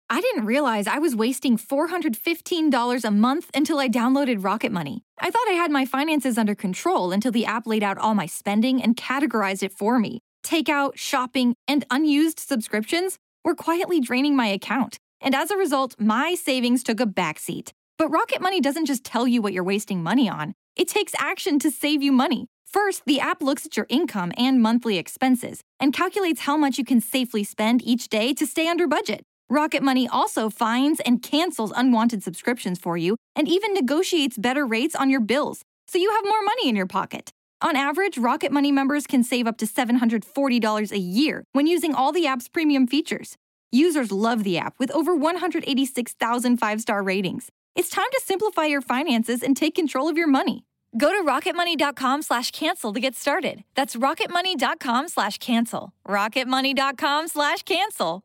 I didn't realize I was wasting $415 a month until I downloaded Rocket Money. I thought I had my finances under control until the app laid out all my spending and categorized it for me. Takeout, shopping, and unused subscriptions were quietly draining my account. And as a result, my savings took a backseat. But Rocket Money doesn't just tell you what you're wasting money on. It takes action to save you money. First, the app looks at your income and monthly expenses and calculates how much you can safely spend each day to stay under budget. Rocket Money also finds and cancels unwanted subscriptions for you and even negotiates better rates on your bills, so you have more money in your pocket. On average, Rocket Money members can save up to $740 a year when using all the app's premium features. Users love the app with over 186,000 five-star ratings. It's time to simplify your finances and take control of your money. Go to rocketmoney.com/cancel to get started. That's rocketmoney.com/cancel. rocketmoney.com/cancel.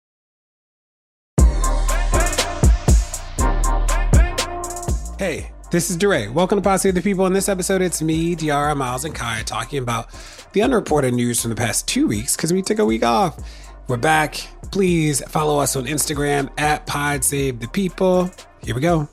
Hey, this is DeRay. Welcome to Pod Save the People. In this episode, it's me, Diarra, Miles, and Kaya talking about the unreported news from the past 2 weeks because we took a week off. We're back. Please follow us on Instagram at Pod Save the People. Here we go.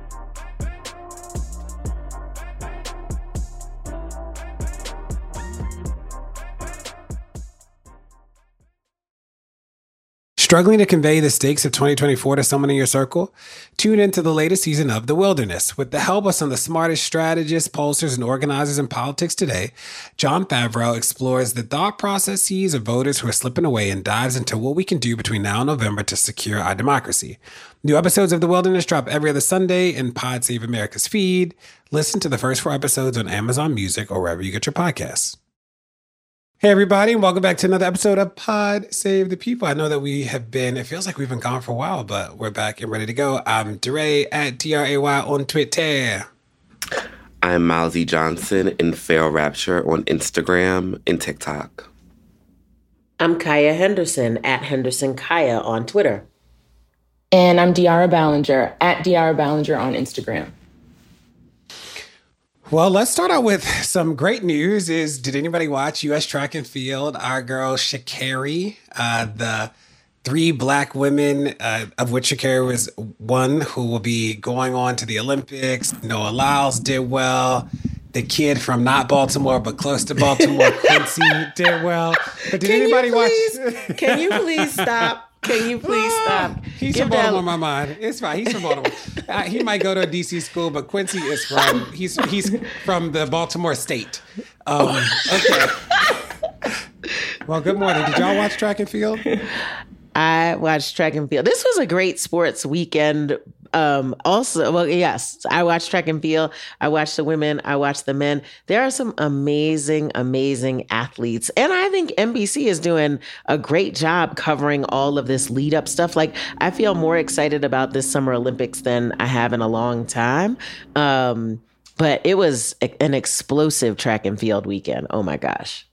Struggling to convey the stakes of 2024 to someone in your circle? Tune into the latest season of The Wilderness. With the help of some of the smartest strategists, pollsters, and organizers in politics today, Jon Favreau explores the thought processes of voters who are slipping away and dives into what we can do between now and November to secure our democracy. New episodes of The Wilderness drop every other Sunday in Pod Save America's feed. Listen to the first 4 episodes on Amazon Music or wherever you get your podcasts. Hey, everybody, and welcome back to another episode of Pod Save the People. I know that it feels like we've been gone for a while, but we're back and ready to go. I'm DeRay at DRAY on Twitter. I'm Miles E. Johnson in Feral Rapture on Instagram and TikTok. I'm Kaya Henderson at Henderson Kaya on Twitter. And I'm Diarra Ballinger at Diarra Ballinger on Instagram. Well, let's start out with some great news. Did anybody watch U.S. Track and Field? Our girl Sha'Carri, the 3 Black women, of which Sha'Carri was one, who will be going on to the Olympics. Noah Lyles did well. The kid from not Baltimore, but close to Baltimore, Quincy, did well. But did anybody watch? Can you please stop? Can you please stop? He's from Baltimore, my mind. It's fine. He's from Baltimore. He might go to a DC school, but Quincy is he's from the Baltimore state. Okay. Well, good morning. Did y'all watch Track and Field? I watched Track and Field. This was a great sports weekend. Yes, I watched Track and Field. I watched the women. I watched the men. There are some amazing, amazing athletes. And I think NBC is doing a great job covering all of this lead up stuff. Like, I feel more excited about this Summer Olympics than I have in a long time. But it was an explosive Track and Field weekend. Oh my gosh.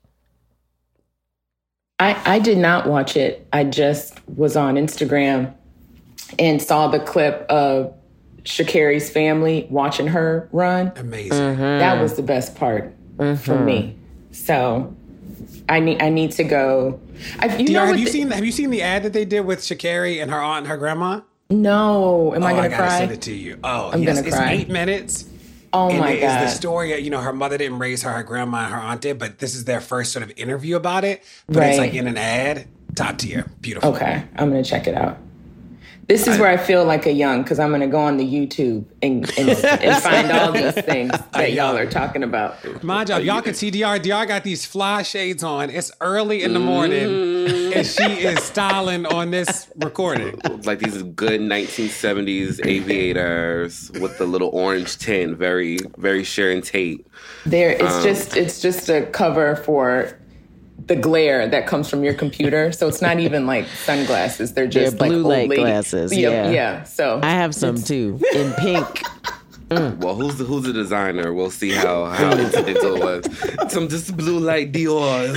I did not watch it. I just was on Instagram and saw the clip of Sha'Carri's family watching her run. Amazing. Mm-hmm. That was the best part for me. So I need to go. Have you seen the ad that they did with Sha'Carri and her aunt and her grandma? No. Am I going to cry? I gotta send it to you. I'm going to cry. It's 8 minutes. Oh my God. It's the story, her mother didn't raise her grandma and her aunt did, but this is their first sort of interview about it. But It's like in an ad. Top tier. Beautiful. Okay. I'm going to check it out. This is where I feel like a young, because I'm going to go on the YouTube and find all these things that y'all are talking about. Mind y'all can see DR got these fly shades on. It's early in the morning, and she is styling on this recording. Like these good 1970s aviators with the little orange tint, very, very Sharon Tate. It's just a cover for the glare that comes from your computer. So it's not even like sunglasses. They're just blue like light glasses. Yeah. So I have some too in pink. Well, who's the designer? We'll see how incidental it was. Some just blue light Dior's.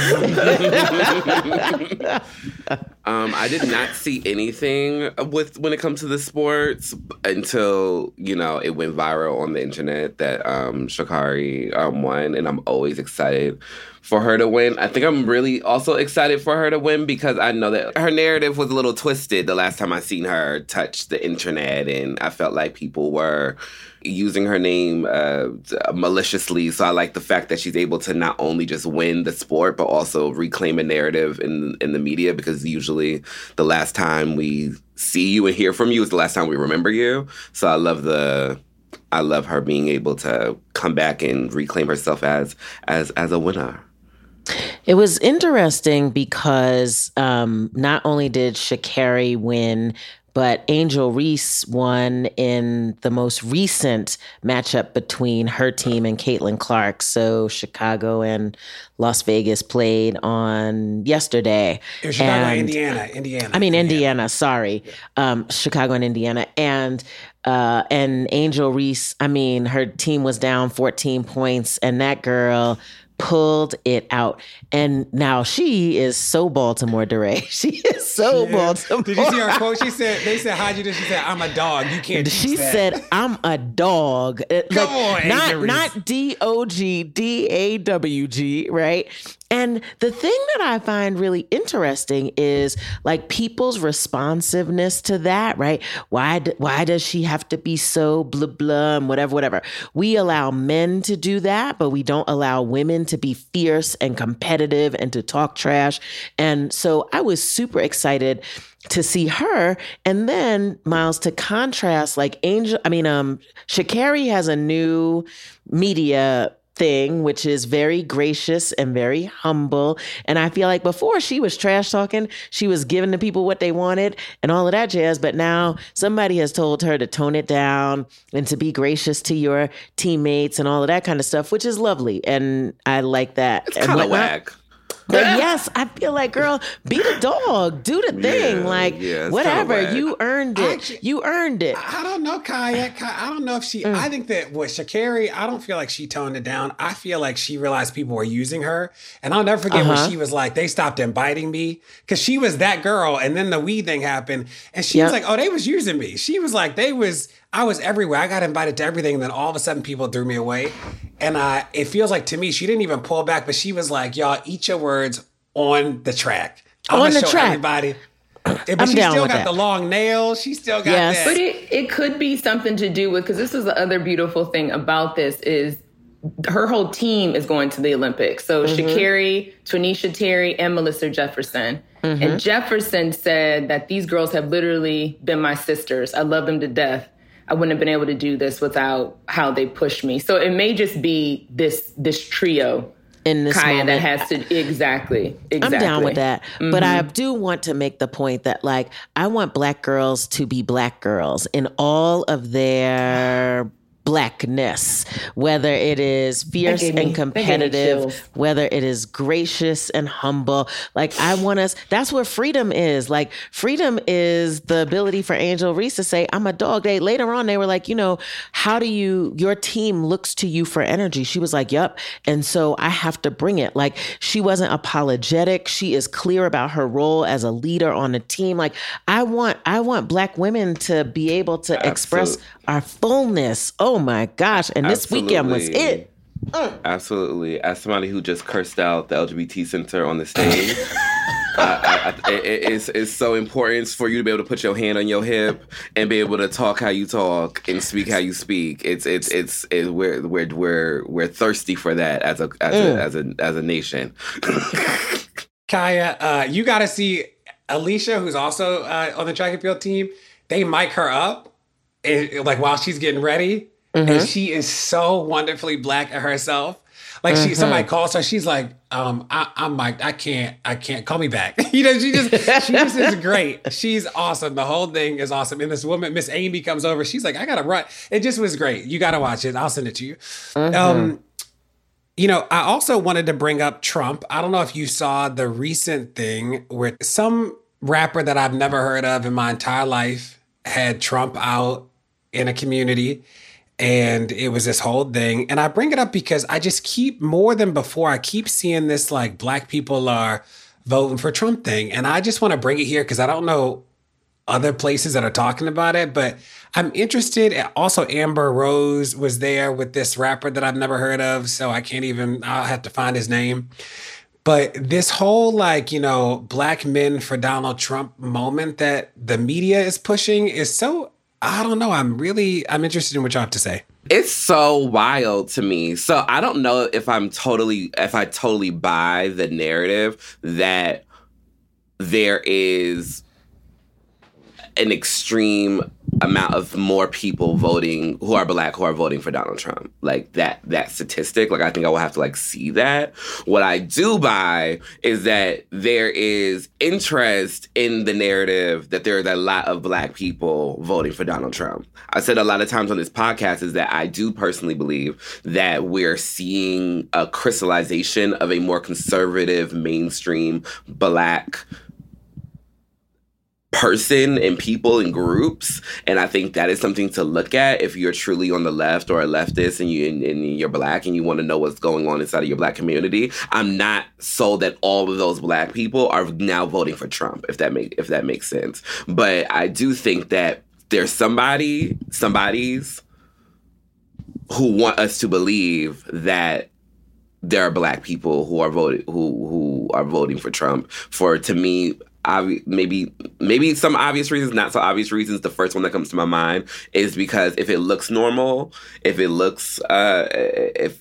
I did not see anything when it comes to the sports until it went viral on the internet that Sha'Carri won, and I'm always excited for her to win. I think I'm really also excited for her to win because I know that her narrative was a little twisted the last time I seen her touch the internet, and I felt like people were using her name maliciously. So I like the fact that she's able to not only just win the sport, but also reclaim a narrative in the media, because usually the last time we see you and hear from you is the last time we remember you. So I love her being able to come back and reclaim herself as a winner. It was interesting because not only did Sha'Carri win, but Angel Reese won in the most recent matchup between her team and Caitlin Clark. So Chicago and Las Vegas played on yesterday. It was Chicago, Indiana. Sorry. Chicago and Indiana. And Angel Reese, her team was down 14 points, and that girl pulled it out. And now she is so Baltimore, DeRay. She is so Baltimore. Did you see her quote? They said, how'd you do? She said, I'm a dog. You can't teach She that. said, I'm a dog. Come on, not D-O-G, D-A-W-G, right? And the thing that I find really interesting is like people's responsiveness to that, right? Why does she have to be so blah, blah, and whatever? We allow men to do that, but we don't allow women to be fierce and competitive and to talk trash. And so I was super excited to see her. And then, Miles, to contrast, like Sha'Carri has a new media thing, which is very gracious and very humble. And I feel like before she was trash talking, she was giving the people what they wanted and all of that jazz. But now somebody has told her to tone it down and to be gracious to your teammates and all of that kind of stuff, which is lovely. And I like that. It's kind of whack. But yes, I feel like, girl, be the dog, do the thing, whatever. You earned it. Actually, you earned it. I don't know, Kaya. I don't know if she. I think that with Sha'Carri, I don't feel like she toned it down. I feel like she realized people were using her, and I'll never forget when she was like, "They stopped inviting me," because she was that girl, and then the weed thing happened, and she was like, "Oh, they was using me." She was like, I was everywhere. I got invited to everything. And then all of a sudden people threw me away. And it feels like to me, she didn't even pull back, but she was like, y'all eat your words on the track. I'm on gonna the show track. Everybody. But I'm she down still with got that. the long nails. She still got that. But it could be something to do with, because this is the other beautiful thing about this is her whole team is going to the Olympics. So Sha'Carri, Tanisha Terry, and Melissa Jefferson. And Jefferson said that these girls have literally been my sisters. I love them to death. I wouldn't have been able to do this without how they pushed me. So it may just be this trio in this Kaya moment. that has to exactly. I'm down with that. But I do want to make the point that, like, I want Black girls to be Black girls in all of their Blackness, whether it is fierce and competitive, whether it is gracious and humble. Like, I want us, that's what freedom is. Like, freedom is the ability for Angel Reese to say, I'm a dog. Later on, they were like, how do your team looks to you for energy? She was like, yep. And so I have to bring it. Like, she wasn't apologetic. She is clear about her role as a leader on the team. Like, I want Black women to be able to express our fullness. Oh my gosh. And this weekend was it. Absolutely. As somebody who just cursed out the LGBT center on the stage, it's so important for you to be able to put your hand on your hip and be able to talk how you talk and speak how you speak. We're thirsty for that as a nation. Kaya, you got to see Alicia, who's also on the track and field team. They mic her up. Like while she's getting ready, and she is so wonderfully Black at herself. Like somebody calls her, she's like, I'm like, I can't call me back. She just is great. She's awesome. The whole thing is awesome. And this woman, Miss Amy, comes over. She's like, I gotta run. It just was great. You gotta watch it. I'll send it to you. I also wanted to bring up Trump. I don't know if you saw the recent thing where some rapper that I've never heard of in my entire life had Trump out in a community, and it was this whole thing. And I bring it up because I just keep, more than before, I keep seeing this like Black people are voting for Trump thing. And I just want to bring it here because I don't know other places that are talking about it, but I'm interested. Also, Amber Rose was there with this rapper that I've never heard of, so I'll have to find his name. But this whole, like, you know, black men for Donald Trump moment that the media is pushing is so, I don't know. I'm interested in what you have to say. It's so wild to me. So I don't know if I totally buy the narrative that there is an extreme amount of more people voting who are black who are voting for Donald Trump. Like that statistic, like I think I will have to like see that. What I do buy is that there is interest in the narrative that there's a lot of black people voting for Donald Trump. I said a lot of times on this podcast is that I do personally believe that we're seeing a crystallization of a more conservative, mainstream black person and people and groups, and I think that is something to look at if you're truly on the left or a leftist and you're black and you want to know what's going on inside of your black community. I'm not sold that all of those black people are now voting for Trump, if that makes sense. But I do think that there's somebody's who want us to believe that there are black people who are voting for Trump for, to me, maybe some obvious reasons, not so obvious reasons. The first one that comes to my mind is because if it looks normal, if it looks if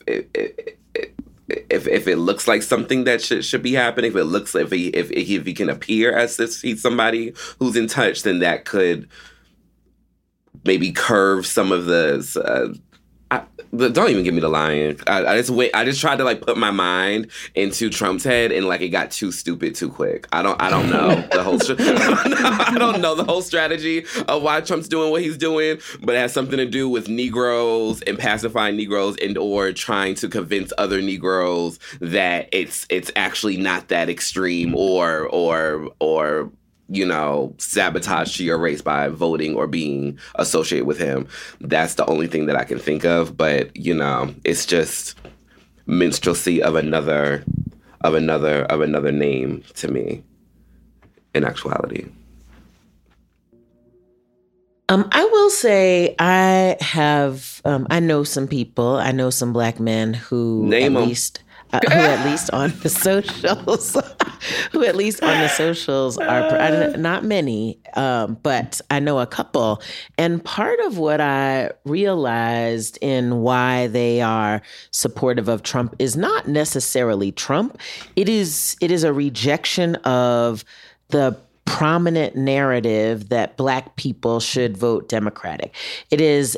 it looks like something that should be happening, if he can appear as if he's somebody who's in touch, then that could maybe curve some of the. Don't even give me the line. I just tried to like put my mind into Trump's head, and like it got too stupid too quick. I don't know the whole. I don't know the whole strategy of why Trump's doing what he's doing, but it has something to do with Negroes and pacifying Negroes, and or trying to convince other Negroes that it's actually not that extreme, or you know, sabotage to your race by voting or being associated with him. That's the only thing that I can think of. But, you know, it's just minstrelsy of another name to me in actuality. I will say I know some people, I know some black men who Name them. Who at least on the socials are not many, but I know a couple. And part of what I realized in why they are supportive of Trump is not necessarily Trump. It is a rejection of the prominent narrative that black people should vote Democratic. It is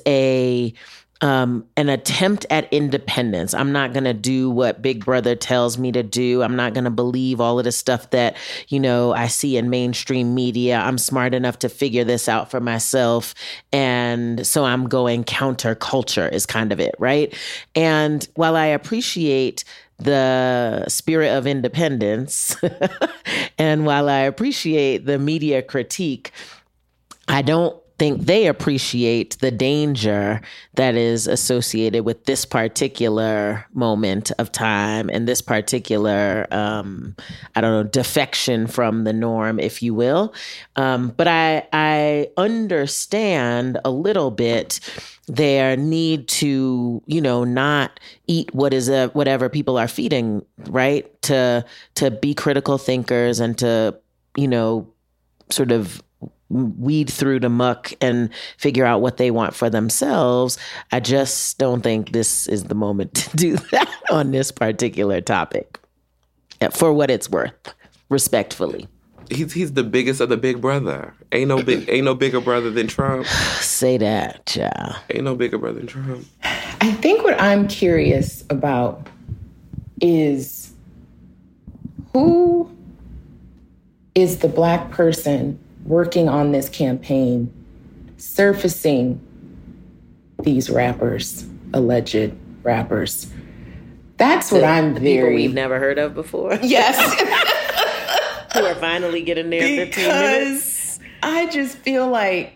an attempt at independence. I'm not going to do what Big Brother tells me to do. I'm not going to believe all of the stuff that, you know, I see in mainstream media. I'm smart enough to figure this out for myself. And so I'm going counterculture is kind of it, right? And while I appreciate the spirit of independence, and while I appreciate the media critique, I don't think they appreciate the danger that is associated with this particular moment of time and this particular, defection from the norm, if you will. But I understand a little bit their need to, you know, not eat whatever people are feeding, right? To be critical thinkers and to, you know, sort of weed through the muck and figure out what they want for themselves. I just don't think this is the moment to do that on this particular topic, for what it's worth, respectfully. He's the biggest of the big brother. Ain't no bigger brother than Trump. Say that, child. Ain't no bigger brother than Trump. I think what I'm curious about is who is the black person working on this campaign, surfacing these rappers, alleged rappers. That's what I'm people we've never heard of before. Yes. Who are finally getting there in 15 minutes. I just feel like,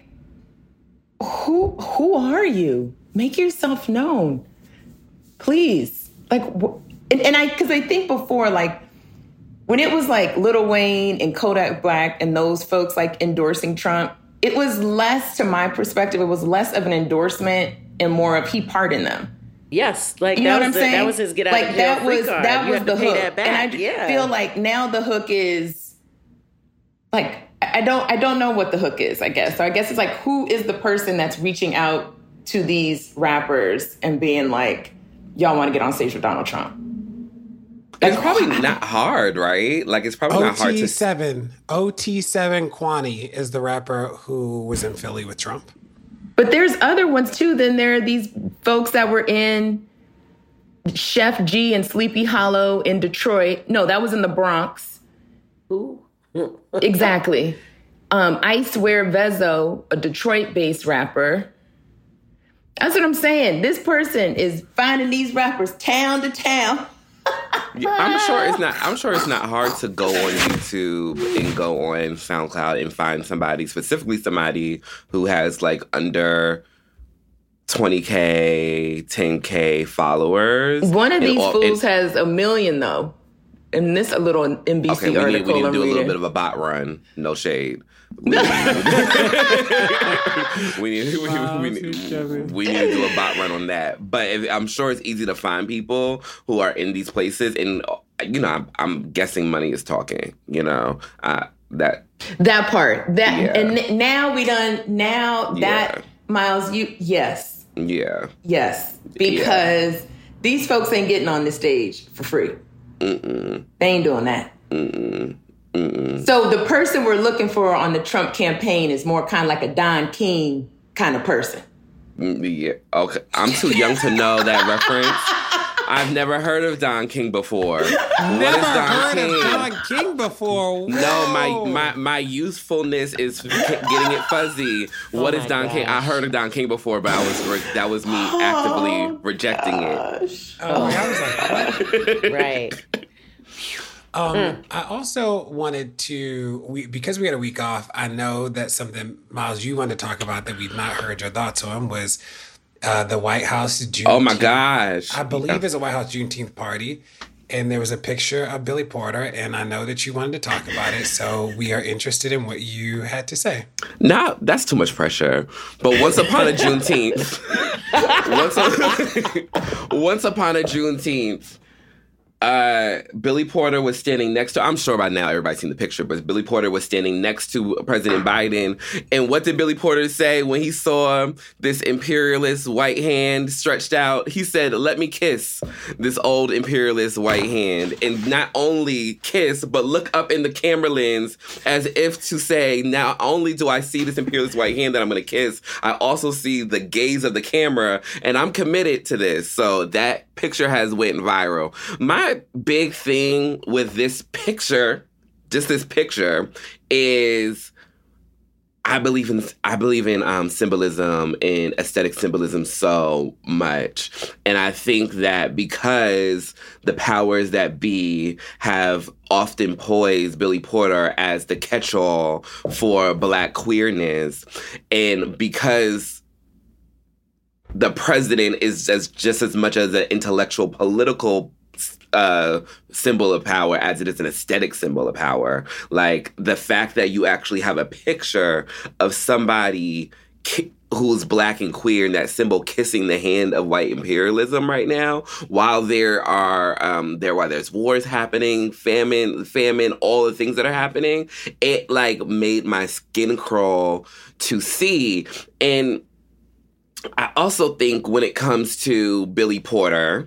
who are you? Make yourself known, please. Like, because I think before, like, when it was like Lil Wayne and Kodak Black and those folks like endorsing Trump, it was less, to my perspective, it was less of an endorsement and more of he pardoned them. Yes, like you know what I'm saying? That was his get out of jail free card. That was the hook. And I feel like now the hook is like I don't know what the hook is, I guess. So I guess it's like, who is the person that's reaching out to these rappers and being like, y'all want to get on stage with Donald Trump? It's probably not hard, right? Like, it's probably not hard to... OT7 Kwani is the rapper who was in Philly with Trump. But there's other ones, too. Then there are these folks that were in Chef G and Sleepy Hollow in Detroit. No, that was in the Bronx. Who? Exactly. Icewear Vezo, a Detroit-based rapper. That's what I'm saying. This person is finding these rappers town to town. I'm sure it's not hard to go on YouTube and go on SoundCloud and find somebody, specifically somebody who has like under 20K, 10K followers. One of these fools has 1 million though. And this a little NBC article. We need to do a little bit of a bot run. No shade. We need to do a bot run on that. But I'm sure it's easy to find people who are in these places, and I'm guessing money is talking. That part. And now we done. Now that Miles, yes, because these folks ain't getting on this stage for free. Mm-mm. They ain't doing that. Mm-mm. Mm-mm. So the person we're looking for on the Trump campaign is more kind of like a Don King kind of person. Yeah. Okay. I'm too young to know that reference. I've never heard of Don King before. Never heard of Don King before. Whoa. No, my youthfulness is getting it fuzzy. What is Don King? I heard of Don King before, but that was me actively rejecting it. I was like, what? Right. I also wanted to, because we had a week off, I know that something, Miles, you wanted to talk about that we've not heard your thoughts on was the White House Juneteenth. Oh my gosh. I believe it's a White House Juneteenth party. And there was a picture of Billy Porter, and I know that you wanted to talk about it, so we are interested in what you had to say. No, that's too much pressure. But once upon a Juneteenth, once upon a Juneteenth, Billy Porter was standing next to, I'm sure by now everybody's seen the picture, but Billy Porter was standing next to President Biden. And what did Billy Porter say when he saw this imperialist white hand stretched out? He said, "Let me kiss this old imperialist white hand." And not only kiss, but look up in the camera lens as if to say, not only do I see this imperialist white hand that I'm going to kiss, I also see the gaze of the camera, and I'm committed to this. So that picture has went viral. My big thing with this picture, just this picture, is I believe in symbolism and aesthetic symbolism so much. And I think that because the powers that be have often poised Billy Porter as the catch-all for Black queerness, and because the president is just as much as an intellectual, political symbol of power as it is an aesthetic symbol of power. Like, the fact that you actually have a picture of somebody who's Black and queer and that symbol kissing the hand of white imperialism right now, while there are while there's wars happening, famine, all the things that are happening, it like made my skin crawl to see. And I also think when it comes to Billy Porter,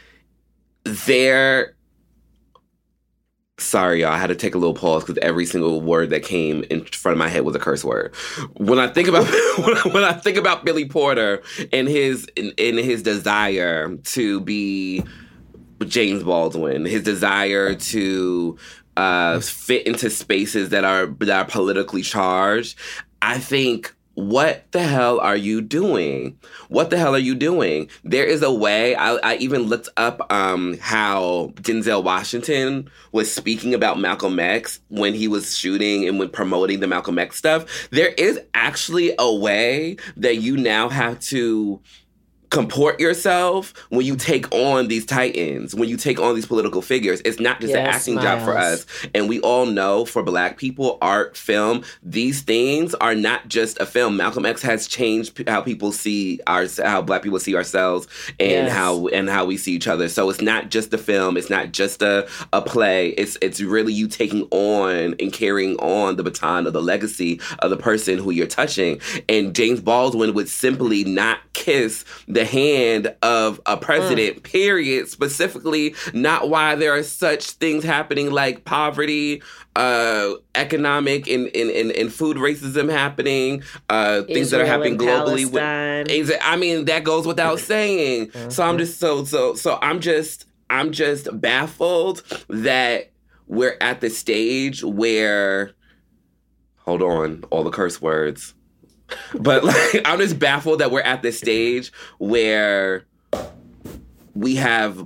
sorry, y'all, I had to take a little pause because every single word that came in front of my head was a curse word. When I think about when I think about Billy Porter and his desire to be James Baldwin, his desire to fit into spaces that are politically charged, I think, what the hell are you doing? What the hell are you doing? There is a way. I even looked up how Denzel Washington was speaking about Malcolm X when he was shooting and when promoting the Malcolm X stuff. There is actually a way that you now have to comport yourself when you take on these titans, when you take on these political figures. It's not just an acting job for us. And we all know, for Black people, art, film, these things are not just a film. Malcolm X has changed how people see how Black people see ourselves and how we see each other. So it's not just a film. It's not just a play. It's really you taking on and carrying on the baton of the legacy of the person who you're touching. And James Baldwin would simply not kiss the hand of a president, period. Specifically, not why there are such things happening like poverty, economic and food racism happening, things that are happening globally. I mean, that goes without saying. So I'm just I'm just baffled that we're at the stage where, hold on, all the curse words. But like, I'm just baffled that we're at this stage where we have,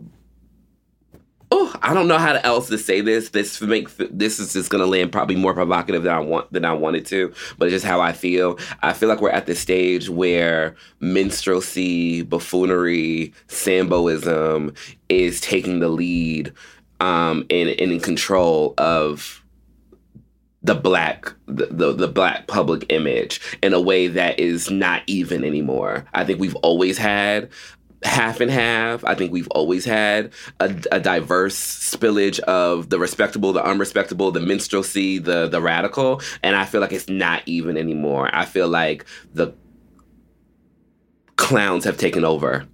I don't know how else to say this. This is just gonna land probably more provocative than I wanted to, but it's just how I feel. I feel like we're at this stage where minstrelsy, buffoonery, Samboism is taking the lead, and in control of the Black public image in a way that is not even anymore. I think we've always had half and half. I think we've always had a diverse spillage of the respectable, the unrespectable, the minstrelsy, the radical, and I feel like it's not even anymore. I feel like the clowns have taken over.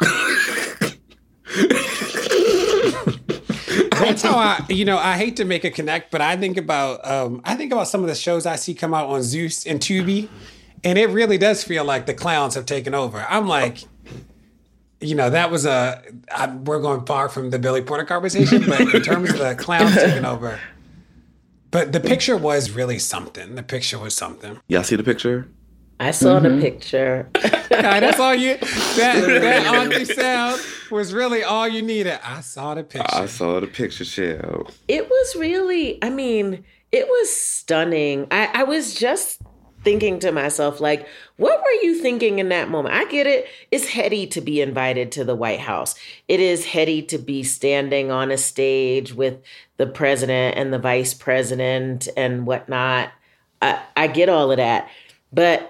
That's how I hate to make a connect, but I think about some of the shows I see come out on Zeus and Tubi, and it really does feel like the clowns have taken over. I'm like, that was we're going far from the Billy Porter conversation, but in terms of the clowns taking over, but the picture was really something. The picture was something. Y'all see the picture? I saw the picture. That's all you. That auntie sound was really all you needed. I saw the picture. I saw the picture, Shell. It was really. I mean, it was stunning. I was just thinking to myself, like, what were you thinking in that moment? I get it. It's heady to be invited to the White House. It is heady to be standing on a stage with the president and the vice president and whatnot. I get all of that, but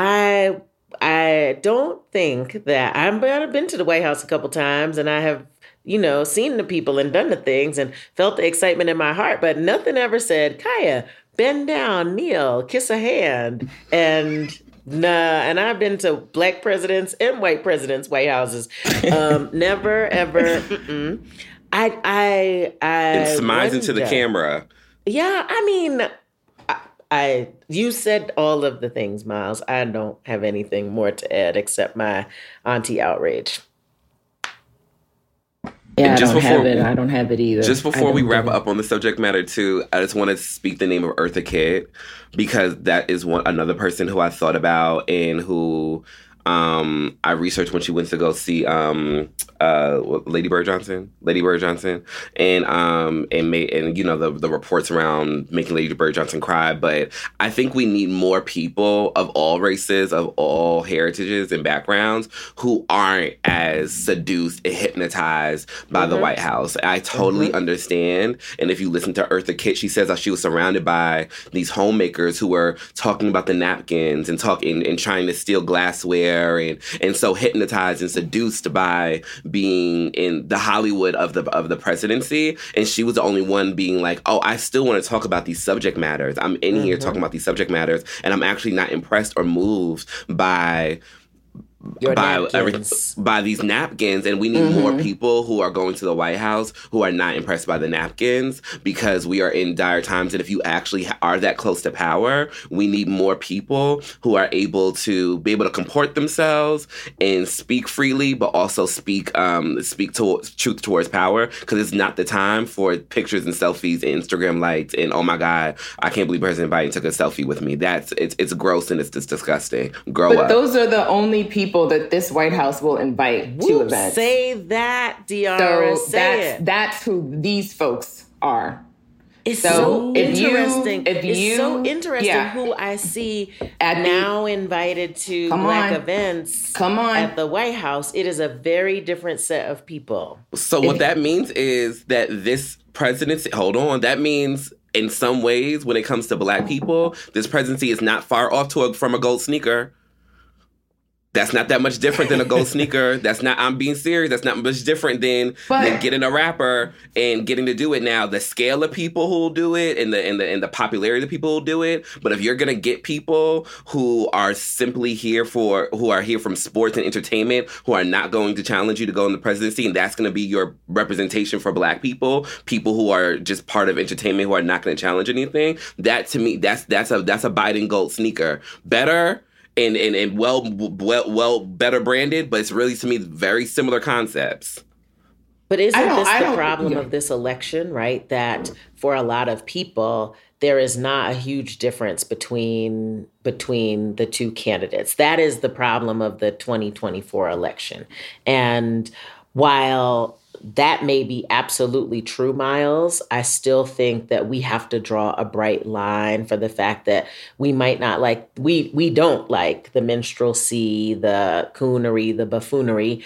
I don't think that I've been to the White House a couple times, and I have, seen the people and done the things and felt the excitement in my heart, but nothing ever said, Kaya, bend down, kneel, kiss a hand. And and I've been to Black presidents and white presidents' White Houses. Never, ever. It smiles into the camera. Yeah, I mean, you said all of the things, Miles. I don't have anything more to add except my auntie outrage. Yeah, I don't have it either. Just before we wrap up on the subject matter too, I just want to speak the name of Eartha Kitt, because that is another person who I thought about and who I researched when she went to go see Lady Bird Johnson, and the reports around making Lady Bird Johnson cry. But I think we need more people of all races, of all heritages and backgrounds, who aren't as seduced and hypnotized by the White House. I totally understand. And if you listen to Eartha Kitt, she says that she was surrounded by these homemakers who were talking about the napkins and talking and trying to steal glassware, and so hypnotized and seduced by being in the Hollywood of the presidency. And she was the only one being like, oh, I still want to talk about these subject matters. I'm in here talking about these subject matters, and I'm actually not impressed or moved by these napkins. And we need more people who are going to the White House who are not impressed by the napkins, because we are in dire times. And if you actually are that close to power, we need more people who are able to comport themselves and speak freely, but also speak truth towards power, because it's not the time for pictures and selfies and Instagram lights and, oh my God, I can't believe President Biden took a selfie with me. It's gross and it's disgusting. Grow up. But those are the only people that this White House will invite to events. Say that, Diara. So that's who these folks are. It's so interesting. It's so interesting yeah. who I see now invited to Black events at the White House. It is a very different set of people. So what that means is that this presidency, that means in some ways when it comes to Black people, this presidency is not far off from a gold sneaker. That's not that much different than a gold sneaker. I'm being serious. That's not much different than getting a rapper and getting to do it now. The scale of people who will do it and the popularity of the people who will do it. But if you're going to get people who are simply who are here from sports and entertainment, who are not going to challenge you to go in the presidency, and that's going to be your representation for Black people who are just part of entertainment, who are not going to challenge anything, that to me, that's a Biden gold sneaker. Better and well better branded, but it's really, to me, very similar concepts. But isn't this the problem of this election, right? That for a lot of people, there is not a huge difference between the two candidates. That is the problem of the 2024 election. And while that may be absolutely true, Miles, I still think that we have to draw a bright line for the fact that we might not we don't like the minstrelsy, the coonery, the buffoonery.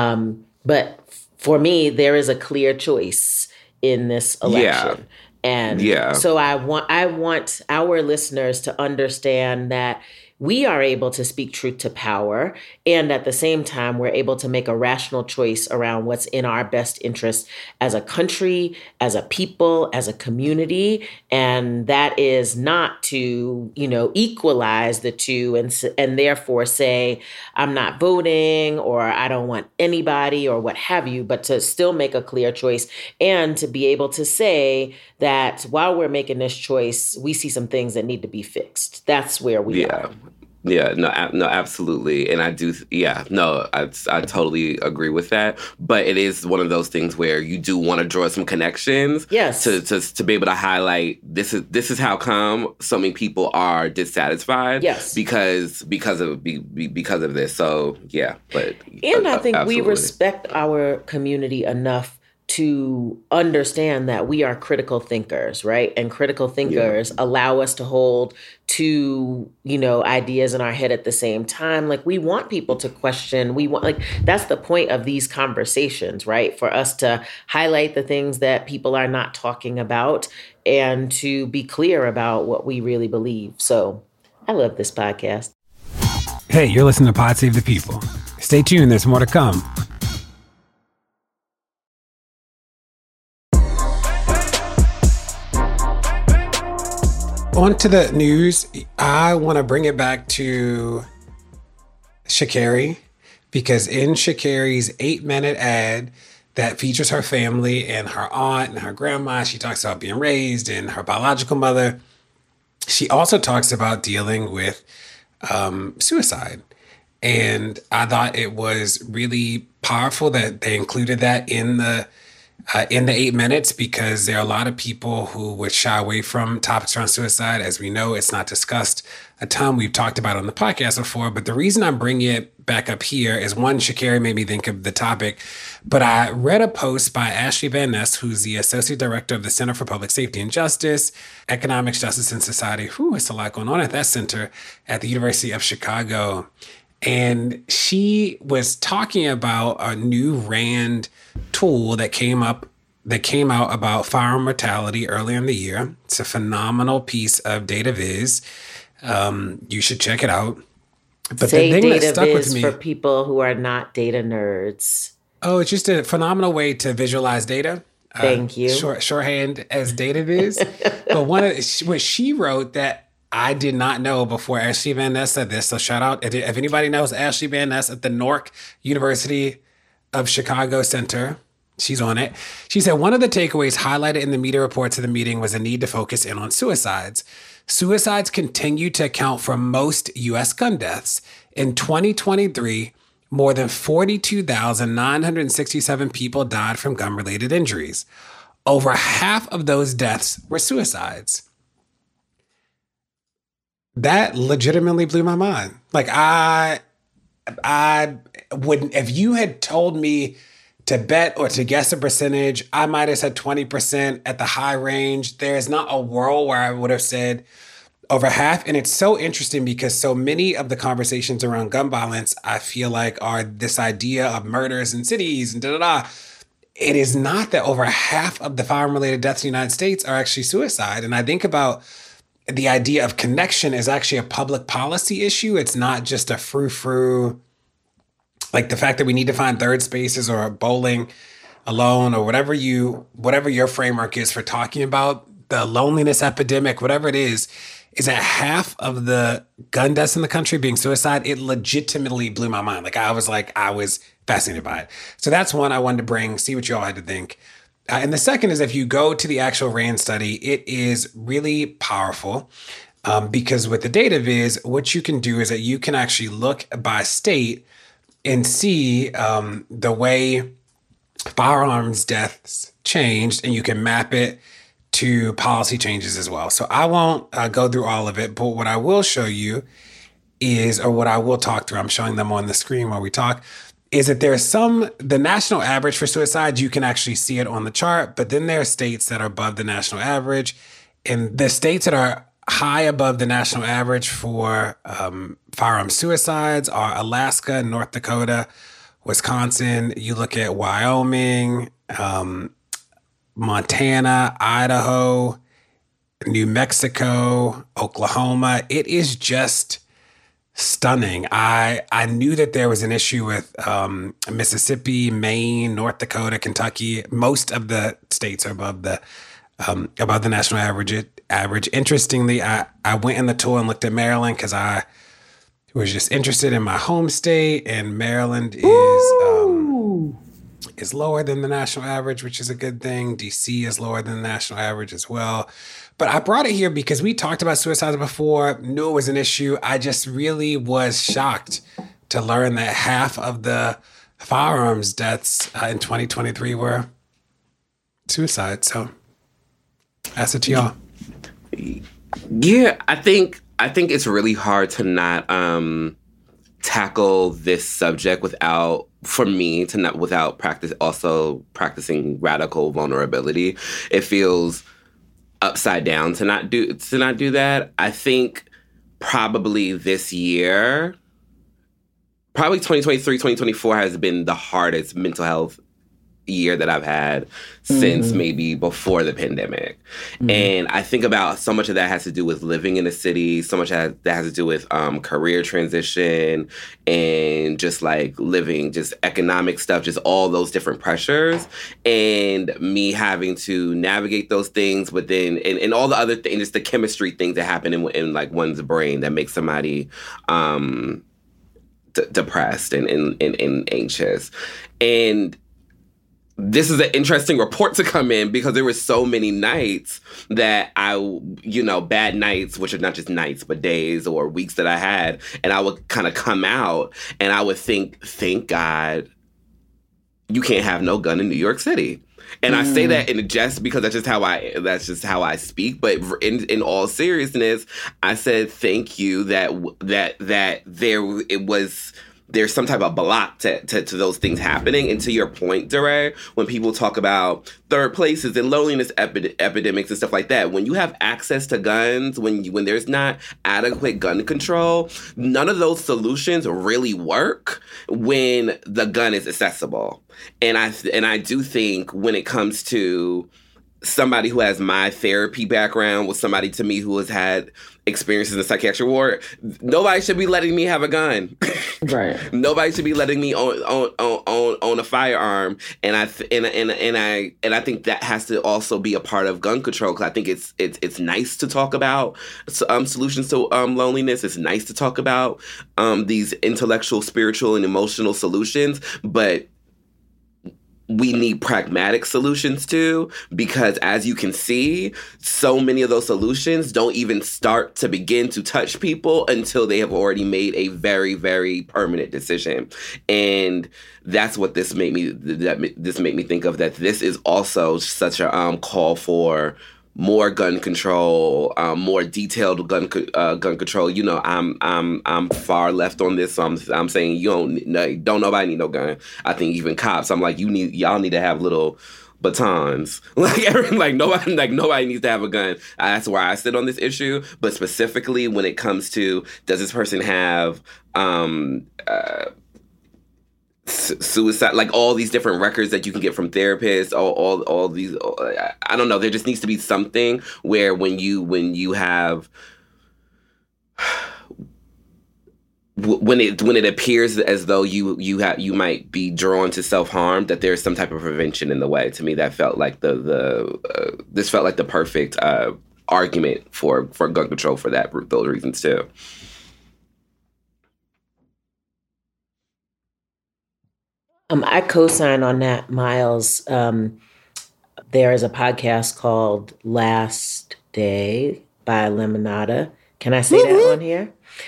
But for me, there is a clear choice in this election. And so I want our listeners to understand that we are able to speak truth to power. And at the same time, we're able to make a rational choice around what's in our best interest as a country, as a people, as a community. And that is not to, equalize the two and therefore say, I'm not voting or I don't want anybody or what have you, but to still make a clear choice and to be able to say that while we're making this choice, we see some things that need to be fixed. That's where we are. Yeah, no, absolutely. And I do, I totally agree with that. But it is one of those things where you do want to draw some connections. Yes. To be able to highlight this is how come so many people are dissatisfied. Yes. Because of this. So yeah, but I think absolutely. we respect our community enough to understand that we are critical thinkers, right? And critical thinkers allow us to hold two, ideas in our head at the same time. Like, we want people to question. That's the point of these conversations, right? For us to highlight the things that people are not talking about and to be clear about what we really believe. So I love this podcast. Hey, you're listening to Pod Save the People. Stay tuned. There's more to come. On to the news. I want to bring it back to Sha'Carri, because in Sha'Carri's 8-minute ad that features her family and her aunt and her grandma, she talks about being raised and her biological mother. She also talks about dealing with suicide. And I thought it was really powerful that they included that in the 8 minutes, because there are a lot of people who would shy away from topics around suicide. As we know, it's not discussed a ton. We've talked about it on the podcast before, but the reason I'm bringing it back up here is, one, Sha'Carri made me think of the topic, but I read a post by Ashley Van Ness, who's the Associate Director of the Center for Public Safety and Justice, Economics, Justice, and Society. It's a lot going on at that center at the University of Chicago. And she was talking about a new RAND tool that came out about firearm mortality earlier in the year. It's a phenomenal piece of data viz. You should check it out. But Say the thing data that stuck viz with me, for people who are not data nerds. Oh, it's just a phenomenal way to visualize data. Thank you. Shorthand as data viz. But what she wrote that I did not know before Ashley Van Ness said this. So shout out if anybody knows Ashley Van Ness at the Newark University of Chicago Center. She's on it. She said one of the takeaways highlighted in the media reports of the meeting was a need to focus in on suicides. Suicides continue to account for most U.S. gun deaths. In 2023, more than 42,967 people died from gun-related injuries. Over half of those deaths were suicides. That legitimately blew my mind. Like, I wouldn't, if you had told me to bet or to guess a percentage, I might have said 20% at the high range. There is not a world where I would have said over half. And it's so interesting because so many of the conversations around gun violence, I feel like, are this idea of murders in cities and da-da-da. It is not that over half of the firearm-related deaths in the United States are actually suicide. And I think about the idea of connection is actually a public policy issue. It's not just a frou-frou, like the fact that we need to find third spaces or bowling alone or whatever your framework is for talking about the loneliness epidemic, whatever it is that half of the gun deaths in the country being suicide. It legitimately blew my mind. I was fascinated by it. So that's one I wanted to bring, see what you all had to think. And the second is if you go to the actual RAND study, it is really powerful because with the data viz, what you can do is that you can actually look by state and see the way firearms deaths changed, and you can map it to policy changes as well. So I won't go through all of it, but what I will show you is, or what I will talk through, I'm showing them on the screen while we talk, is that there's the national average for suicides, you can actually see it on the chart, but then there are states that are above the national average. And the states that are high above the national average for firearm suicides are Alaska, North Dakota, Wisconsin. You look at Wyoming, Montana, Idaho, New Mexico, Oklahoma. It is just stunning. I knew that there was an issue with Mississippi, Maine, North Dakota, Kentucky. Most of the states are above the national average. Interestingly, I went in the tool and looked at Maryland because I was just interested in my home state, and Maryland is lower than the national average, which is a good thing. DC is lower than the national average as well. But I brought it here because we talked about suicides before, knew it was an issue. I just really was shocked to learn that half of the firearms deaths in 2023 were suicide. So that's it to y'all. Yeah, I think it's really hard to not tackle this subject without practicing radical vulnerability. It feels upside down to not do that. I think probably this year, probably 2023, 2024 has been the hardest mental health year that I've had since maybe before the pandemic. And I think about so much of that has to do with living in a city, so much that has to do with career transition and just living, just economic stuff, just all those different pressures, and me having to navigate those things, but then and all the other things, just the chemistry things that happen in one's brain that makes somebody depressed and anxious. And this is an interesting report to come in because there were so many nights that bad nights, which are not just nights, but days or weeks that I had. And I would kind of come out and I would think, thank God you can't have no gun in New York City. And I say that in jest because that's just how I speak. But in all seriousness, I said, thank you that there's some type of block to those things happening. And to your point, DeRay, when people talk about third places and loneliness epidemics and stuff like that, when you have access to guns, when there's not adequate gun control, none of those solutions really work when the gun is accessible. And I do think when it comes to somebody who has my therapy background with somebody to me who has had experiences in the psychiatric ward, nobody should be letting me have a gun. Right. Nobody should be letting me own a firearm. And I think that has to also be a part of gun control, because I think it's nice to talk about solutions to loneliness. It's nice to talk about these intellectual, spiritual, and emotional solutions, but we need pragmatic solutions too, because as you can see, so many of those solutions don't even start to begin to touch people until they have already made a very, very permanent decision. And that's what this made me think of, that this is also such a call for more gun control, more detailed gun control. You know, I'm far left on this, so I'm saying don't nobody need no gun. I think even cops, I'm like, y'all need to have little batons. Like nobody needs to have a gun. That's where I sit on this issue. But specifically when it comes to, does this person have suicide, like all these different records that you can get from therapists, all these, I don't know, there just needs to be something where when you have when it appears as though you might be drawn to self-harm, that there's some type of prevention in the way. To me, that felt like this felt like the perfect argument for gun control for those reasons too. I co-sign on that, Miles. There is a podcast called Last Day by Lemonada. Can I say that on here?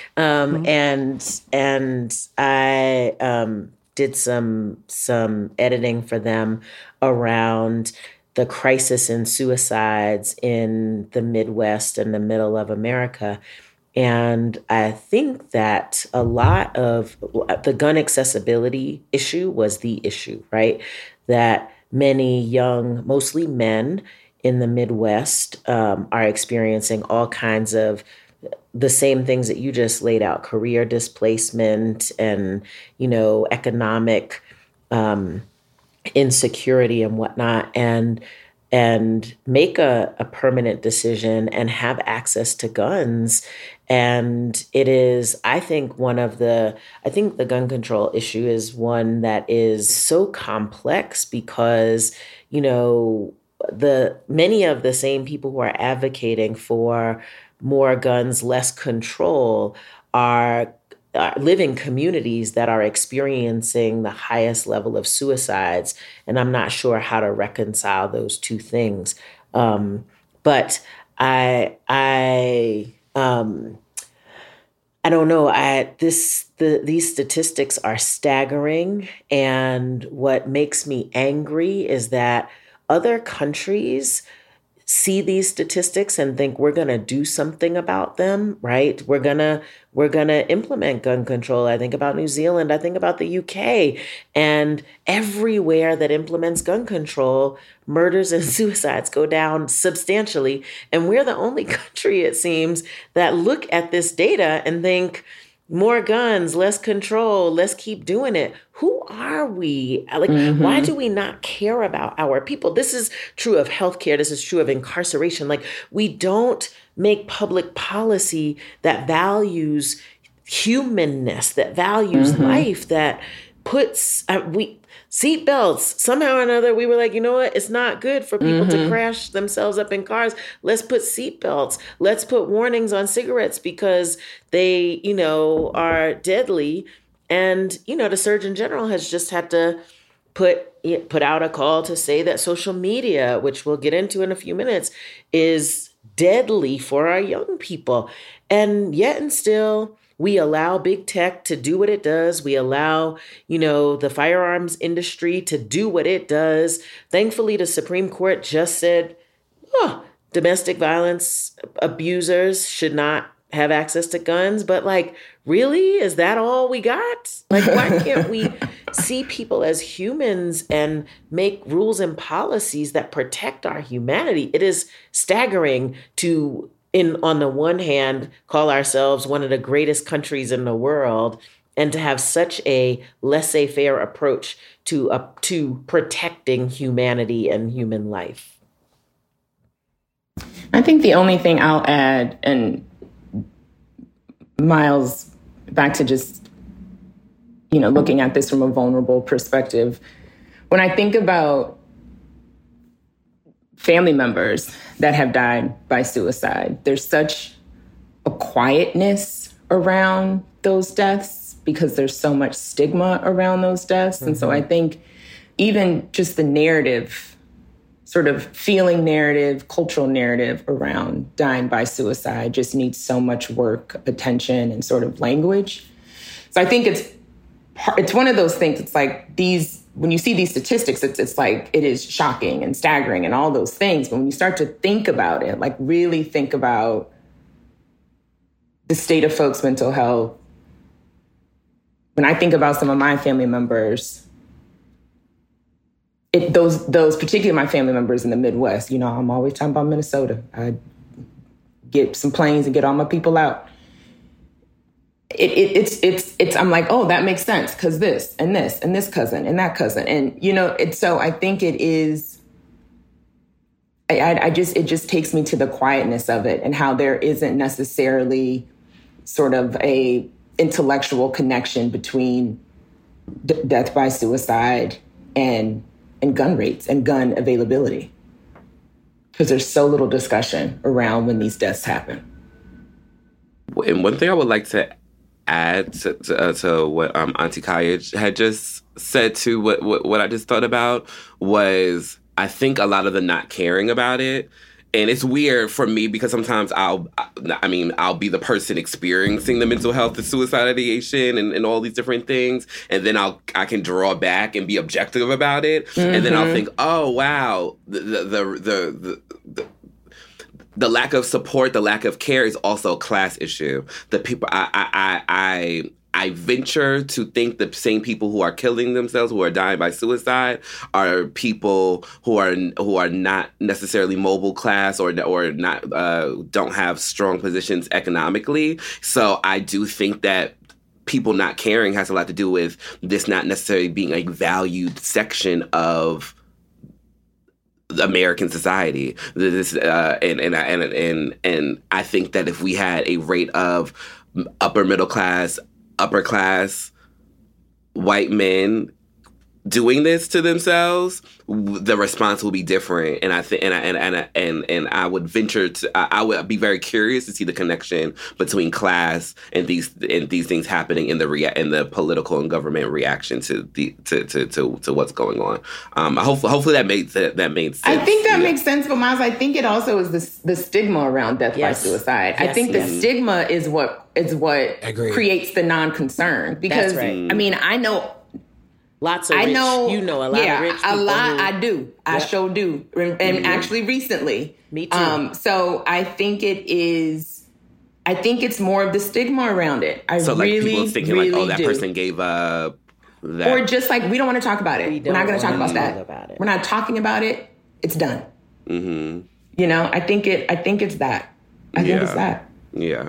And I did some editing for them around the crisis in suicides in the Midwest and the middle of America. And I think that a lot of the gun accessibility issue was the issue, right? That many young, mostly men in the Midwest are experiencing all kinds of the same things that you just laid out: career displacement and, economic insecurity and whatnot. And make a permanent decision and have access to guns. And it is, I think the gun control issue is one that is so complex because, many of the same people who are advocating for more guns, less control are living communities that are experiencing the highest level of suicides. And I'm not sure how to reconcile those two things. But I don't know. These statistics are staggering. And what makes me angry is that other countries see these statistics and think we're going to do something about them, right? We're going to implement gun control. I think about New Zealand. I think about the UK. And everywhere that implements gun control, murders and suicides go down substantially. And we're the only country, it seems, that look at this data and think, more guns, less control, let's keep doing it. Who are we? Why do we not care about our people? This is true of healthcare. This is true of incarceration. We don't make public policy that values humanness, that values life, that puts, seatbelts. Somehow or another, we were like, you know what? It's not good for people to crash themselves up in cars. Let's put seatbelts. Let's put warnings on cigarettes because they, are deadly. And, the Surgeon General has just had to put out a call to say that social media, which we'll get into in a few minutes, is deadly for our young people. And yet and still, we allow big tech to do what it does. We allow, the firearms industry to do what it does. Thankfully, the Supreme Court just said, domestic violence abusers should not have access to guns. But really, is that all we got? Why can't we see people as humans and make rules and policies that protect our humanity? It is staggering to, on the one hand, call ourselves one of the greatest countries in the world and to have such a laissez-faire approach to protecting humanity and human life. I think the only thing I'll add, and Miles, back to just, looking at this from a vulnerable perspective, when I think about family members that have died by suicide, there's such a quietness around those deaths because there's so much stigma around those deaths. And so I think even just the narrative, sort of feeling narrative, cultural narrative around dying by suicide just needs so much work, attention, and sort of language. So I think it's one of those things. It's like these when you see these statistics, it's like, it is shocking and staggering and all those things. But when you start to think about it, like really think about the state of folks' mental health, when I think about some of my family members, those particularly my family members in the Midwest, you know, I'm always talking about Minnesota. I get some planes and get all my people out. It's I'm like, oh, that makes sense because this and this and this cousin and that cousin. And, you know, so I think it is, it just takes me to the quietness of it and how there isn't necessarily sort of a intellectual connection between death by suicide and gun rates and gun availability. Because there's so little discussion around when these deaths happen. And one thing I would like to add to what Auntie Kaya had just said to what I just thought about was, I think a lot of the not caring about it. And it's weird for me because sometimes I'll be the person experiencing the mental health and suicide ideation and all these different things. And then I can draw back and be objective about it. Mm-hmm. And then I'll think, oh, wow, the lack of support, the lack of care is also a class issue. The people I venture to think the same people who are killing themselves, who are dying by suicide, are people who are not necessarily mobile class or not don't have strong positions economically. So I do think that people not caring has a lot to do with this not necessarily being a valued section of American society. This and I think that if we had a rate of upper middle class, upper class white men doing this to themselves, the response will be different. And I think, and I would venture to, I would be very curious to see the connection between class and these things happening in the political and government reaction to what's going on. Hopefully that made sense. I think that makes sense, but Miles, I think it also is the stigma around death by suicide. Yes, I think the stigma is what creates the non-concern. Because that's right. I mean, I know. Lots of rich. You know a lot of rich people. A lot. I do. Yep. I sure do. And actually recently. Me too. So I think it's more of the stigma around it. So like people thinking really like, oh, that person gave up. That. Or just like, we don't want to talk about it. We're not going to talk about that. We're not talking about it. It's done. Mm-hmm. You know, I think it's that. I think it's that. Yeah.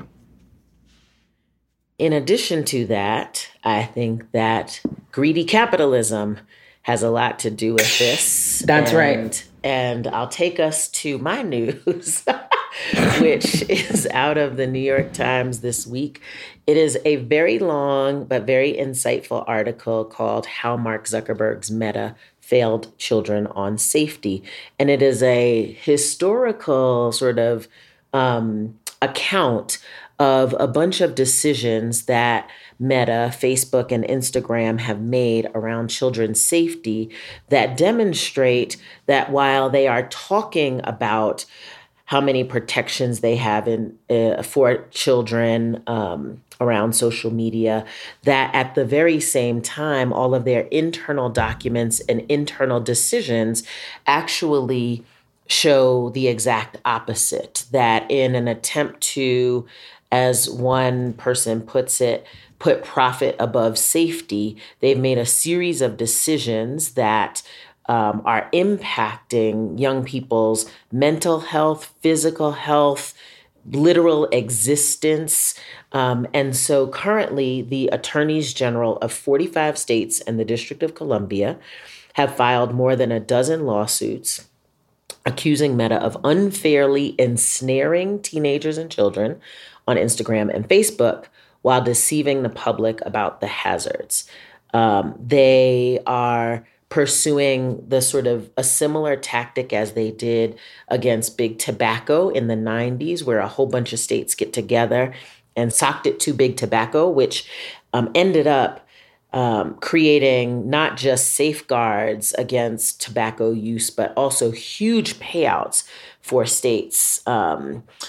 In addition to that, I think that greedy capitalism has a lot to do with this. That's right. And I'll take us to my news, which is out of the New York Times this week. It is a very long but very insightful article called How Mark Zuckerberg's Meta Failed Children on Safety. And it is a historical sort of account of a bunch of decisions that Meta, Facebook, and Instagram have made around children's safety that demonstrate that while they are talking about how many protections they have for children around social media, that at the very same time, all of their internal documents and internal decisions actually show the exact opposite, that in an attempt to, as one person puts it, put profit above safety, they've made a series of decisions that are impacting young people's mental health, physical health, literal existence. And so currently, the attorneys general of 45 states and the District of Columbia have filed more than a dozen lawsuits accusing Meta of unfairly ensnaring teenagers and children on Instagram and Facebook while deceiving the public about the hazards. They are pursuing the sort of a similar tactic as they did against big tobacco in the 90s, where a whole bunch of states get together and socked it to big tobacco, which ended up creating not just safeguards against tobacco use, but also huge payouts for states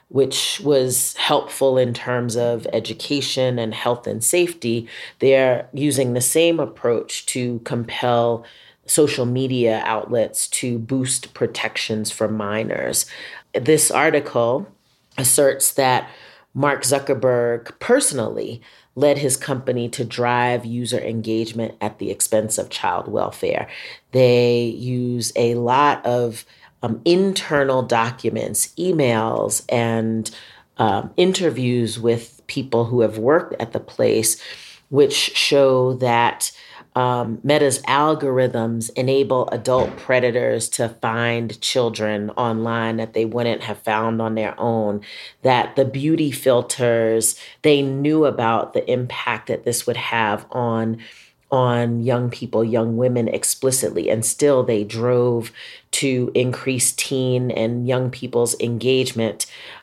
which was helpful in terms of education and health and safety, they're using the same approach to compel social media outlets to boost protections for minors. This article asserts that Mark Zuckerberg personally led his company to drive user engagement at the expense of child welfare. They use a lot of internal documents, emails, and interviews with people who have worked at the place, which show that Meta's algorithms enable adult predators to find children online that they wouldn't have found on their own, that the beauty filters, they knew about the impact that this would have on young people, young women explicitly, and still they drove to increase teen and young people's engagement.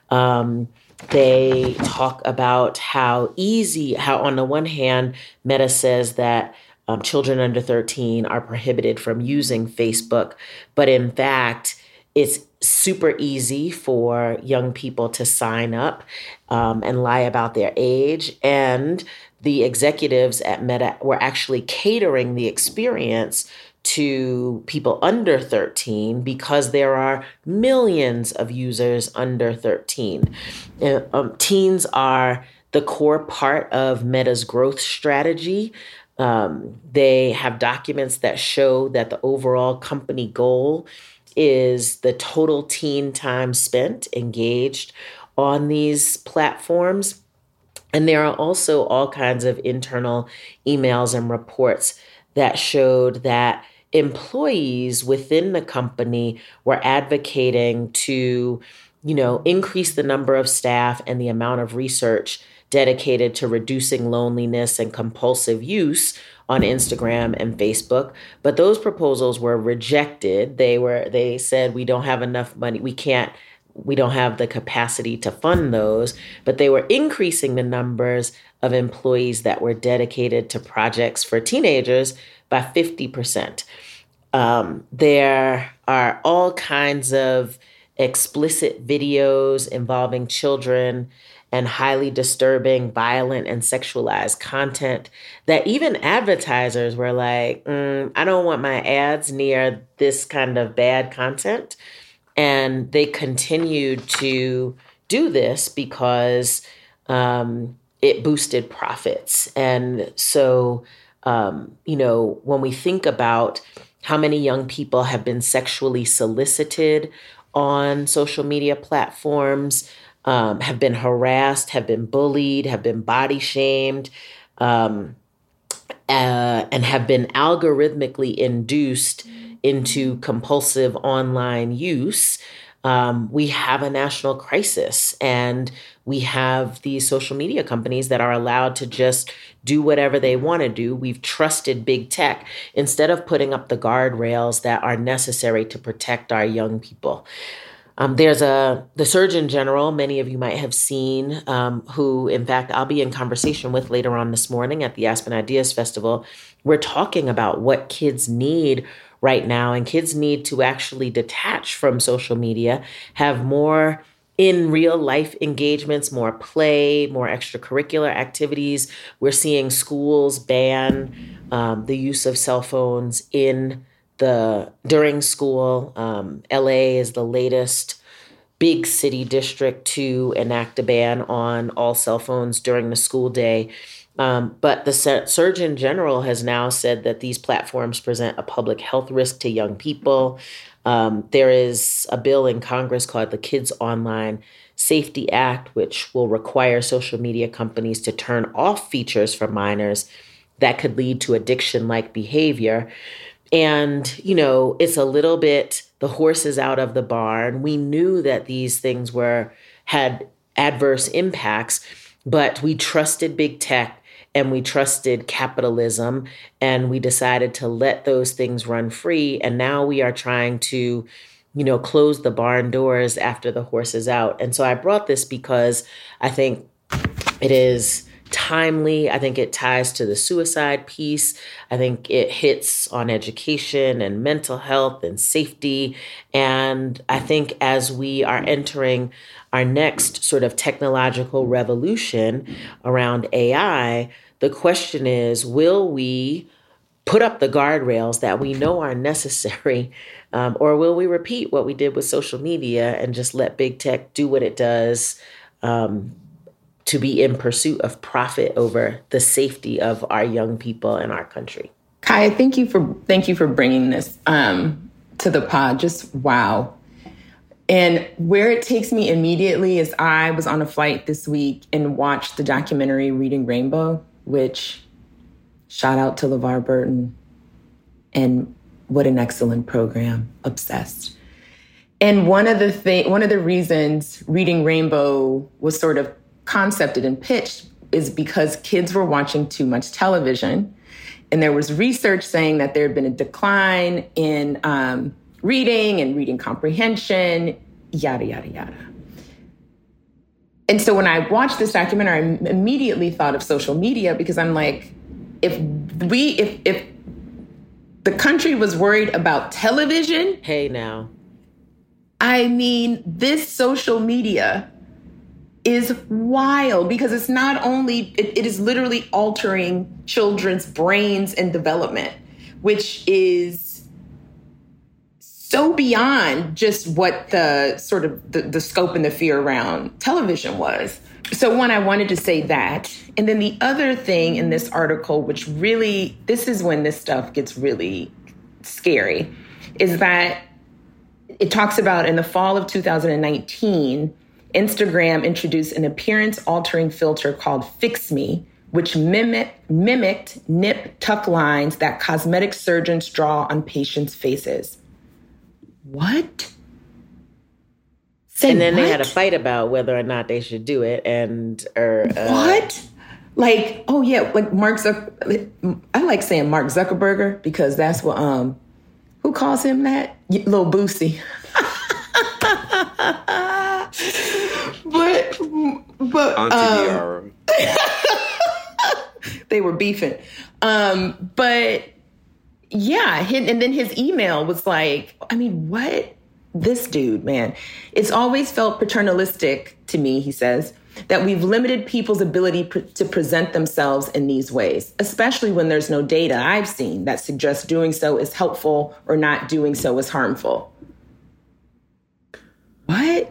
They talk about how on the one hand, Meta says that children under 13 are prohibited from using Facebook, but in fact, it's super easy for young people to sign up and lie about their age. And the executives at Meta were actually catering the experience to people under 13 because there are millions of users under 13. Teens are the core part of Meta's growth strategy. They have documents that show that the overall company goal is the total teen time spent engaged on these platforms. And there are also all kinds of internal emails and reports that showed that employees within the company were advocating to, increase the number of staff and the amount of research dedicated to reducing loneliness and compulsive use on Instagram and Facebook. But those proposals were rejected. They said, we don't have enough money. We don't have the capacity to fund those, but they were increasing the numbers of employees that were dedicated to projects for teenagers by 50%. There are all kinds of explicit videos involving children and highly disturbing, violent, and sexualized content that even advertisers were like, I don't want my ads near this kind of bad content. And they continued to do this because it boosted profits. And so, when we think about how many young people have been sexually solicited on social media platforms, have been harassed, have been bullied, have been body shamed, and have been algorithmically induced into compulsive online use, we have a national crisis. And we have these social media companies that are allowed to just do whatever they want to do. We've trusted big tech instead of putting up the guardrails that are necessary to protect our young people. There's the Surgeon General, many of you might have seen, who, in fact, I'll be in conversation with later on this morning at the Aspen Ideas Festival. We're talking about what kids need right now, and kids need to actually detach from social media, have more in real life engagements, more play, more extracurricular activities. We're seeing schools ban the use of cell phones during school. LA is the latest big city district to enact a ban on all cell phones during the school day. But the Surgeon General has now said that these platforms present a public health risk to young people. There is a bill in Congress called the Kids Online Safety Act, which will require social media companies to turn off features for minors that could lead to addiction-like behavior. And, it's a little bit, the horse is out of the barn. We knew that these things had adverse impacts, but we trusted big tech and we trusted capitalism, and we decided to let those things run free. And now we are trying to, close the barn doors after the horse is out. And so I brought this because I think it is timely. I think it ties to the suicide piece. I think it hits on education and mental health and safety. And I think as we are entering our next sort of technological revolution around AI, the question is, will we put up the guardrails that we know are necessary, or will we repeat what we did with social media and just let big tech do what it does to be in pursuit of profit over the safety of our young people in our country? Kaya, thank you for bringing this to the pod. Just wow. And where it takes me immediately is I was on a flight this week and watched the documentary Reading Rainbow, which shout out to LeVar Burton. And what an excellent program. Obsessed. And one of the reasons Reading Rainbow was sort of concepted and pitched is because kids were watching too much television. And there was research saying that there had been a decline in reading and reading comprehension, yada, yada, yada. And so when I watched this documentary, I immediately thought of social media, because I'm like, if the country was worried about television. Hey, now. I mean, this social media is wild, because it's not only, it is literally altering children's brains and development, which is so beyond just what the sort of the scope and the fear around television was. So one, I wanted to say that. And then the other thing in this article, which really, this is when this stuff gets really scary, is that it talks about in the fall of 2019, Instagram introduced an appearance-altering filter called Fix Me, which mimicked nip tuck lines that cosmetic surgeons draw on patients' faces. What? And then they had a fight about whether or not they should do it. What? Like, oh yeah, like I like saying Mark Zuckerberg, because that's what, who calls him that? Lil Boosie. But Auntie Diara. They were beefing. But yeah, and then his email was like, I mean, what? This dude, man. It's always felt paternalistic to me, he says, that we've limited people's ability to present themselves in these ways, especially when there's no data I've seen that suggests doing so is helpful or not doing so is harmful. What?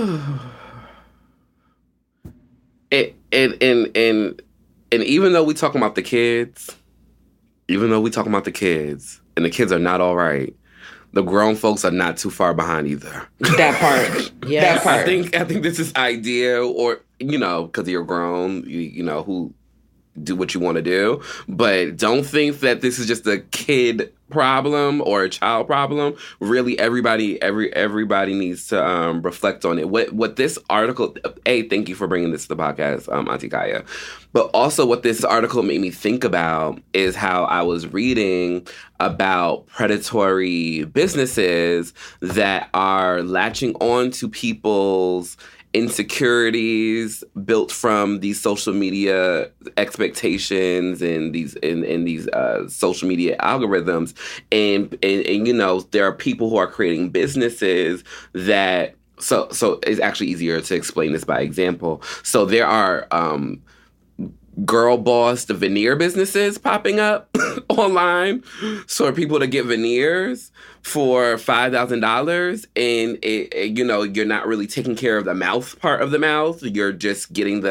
And even though we talking about the kids, and the kids are not all right, the grown folks are not too far behind either. That part. Yeah. That part. I think this is idea, or, because you're grown, who do what you want to do. But don't think that this is just a kid problem or a child problem. Really, everybody needs to reflect on it. What this article, thank you for bringing this to the podcast, Auntie Kaya. But also what this article made me think about is how I was reading about predatory businesses that are latching on to people's insecurities built from these social media expectations and these social media algorithms, and there are people who are creating businesses that so it's actually easier to explain this by example. So there are girl boss, the veneer businesses popping up online, so for people to get veneers for $5,000, and you're not really taking care of the mouth part of the mouth. You're just getting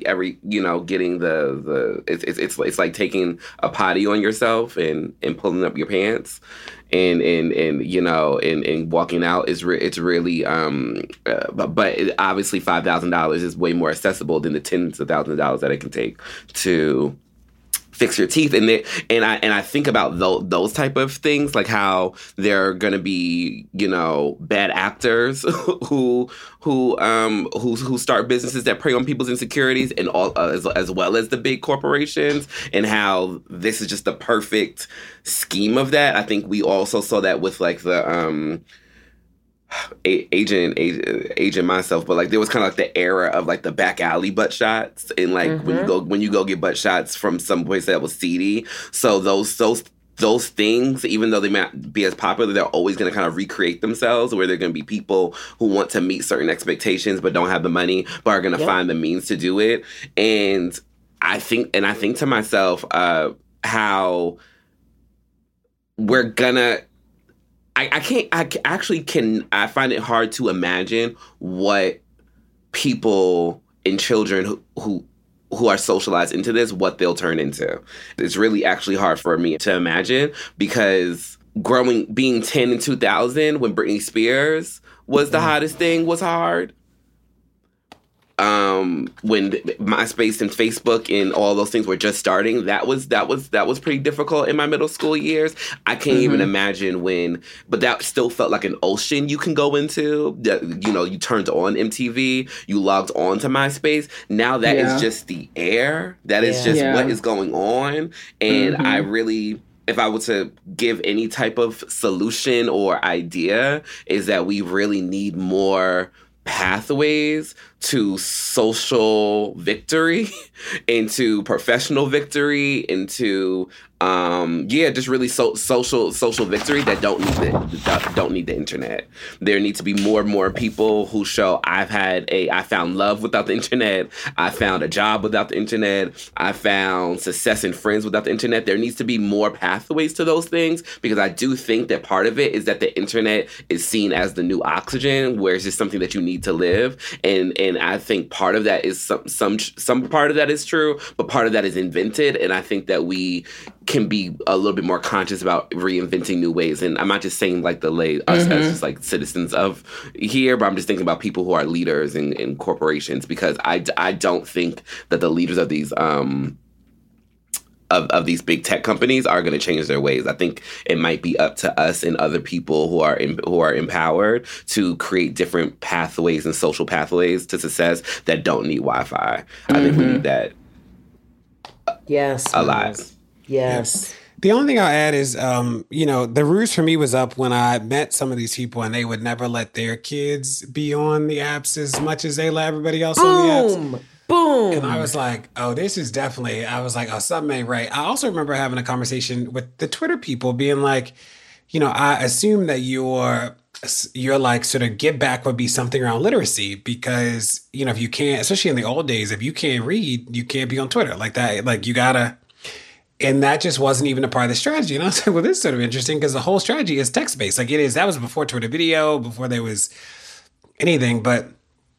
it's like taking a potty on yourself and pulling up your pants. And walking out it's really but obviously $5,000 is way more accessible than the tens of thousands of dollars that it can take to fix your teeth. And I think about those type of things, like how there are going to be bad actors who start businesses that prey on people's insecurities, and all as well as the big corporations, and how this is just the perfect scheme of that. I think we also saw that with like the aging myself, but like there was kind of like the era of like the back alley butt shots, and like when you go get butt shots from some place that was seedy. So those things, even though they might be as popular, they're always going to kind of recreate themselves, where they're going to be people who want to meet certain expectations but don't have the money, but are going to find the means to do it. And I think to myself, how we're gonna. I find it hard to imagine what people and children who are socialized into this, what they'll turn into. It's really actually hard for me to imagine, because being 10 in 2000 when Britney Spears was the hottest thing was hard. When MySpace and Facebook and all those things were just starting, that was pretty difficult in my middle school years. I can't even imagine but that still felt like an ocean you can go into. You know, you turned on MTV, you logged on to MySpace. Now that is just the air. That is just what is going on. And I really, if I were to give any type of solution or idea, is that we really need more pathways to social victory, into professional victory, into just really social victory that don't need the internet. There need to be more and more people who show I found love without the internet. I found a job without the internet. I found success in friends without the internet. There needs to be more pathways to those things, because I do think that part of it is that the internet is seen as the new oxygen, where it's just something that you need to live. And I think part of that is some part of that is true, but part of that is invented. And I think that we can be a little bit more conscious about reinventing new ways. And I'm not just saying like us as just like citizens of here, but I'm just thinking about people who are leaders in corporations, because I don't think that the leaders of these of these big tech companies are going to change their ways. I think it might be up to us and other people who are empowered to create different pathways and social pathways to success that don't need Wi-Fi. I think we need that. Yes, a lot. Yes. The only thing I'll add is, the ruse for me was up when I met some of these people, and they would never let their kids be on the apps as much as they let everybody else on the apps. Boom. And I was like, oh, this is definitely, something ain't right. I also remember having a conversation with the Twitter people being like, I assume that your like sort of give back would be something around literacy, because, if you can't, especially in the old days, if you can't read, you can't be on Twitter like that. Like you gotta, and that just wasn't even a part of the strategy. And I was like, well, this is sort of interesting, because the whole strategy is text-based. Like it is, that was before Twitter video, before there was anything, but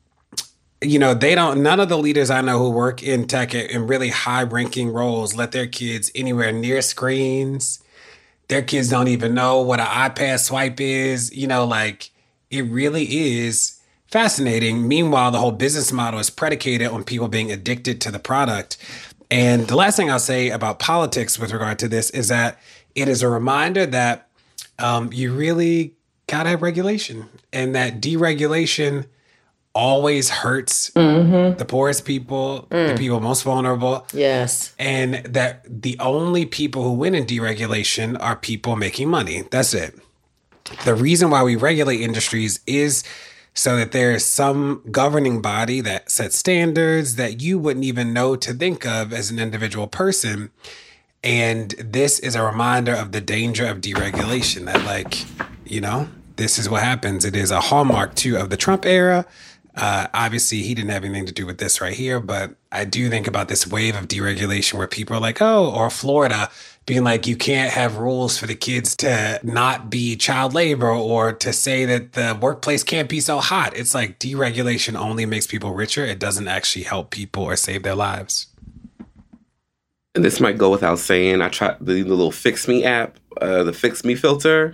none of the leaders I know who work in tech in really high ranking roles let their kids anywhere near screens. Their kids don't even know what an iPad swipe is. Like it really is fascinating. Meanwhile, the whole business model is predicated on people being addicted to the product. And the last thing I'll say about politics with regard to this is that it is a reminder that you really gotta have regulation, and that deregulation always hurts the poorest people, the people most vulnerable. Yes. And that the only people who win in deregulation are people making money. That's it. The reason why we regulate industries is so that there is some governing body that sets standards that you wouldn't even know to think of as an individual person. And this is a reminder of the danger of deregulation, that this is what happens. It is a hallmark too of the Trump era. Obviously, he didn't have anything to do with this right here, but I do think about this wave of deregulation where people are like, or Florida being like, you can't have rules for the kids to not be child labor, or to say that the workplace can't be so hot. It's like deregulation only makes people richer. It doesn't actually help people or save their lives. And this might go without saying. I tried the little Fix Me app, the Fix Me filter.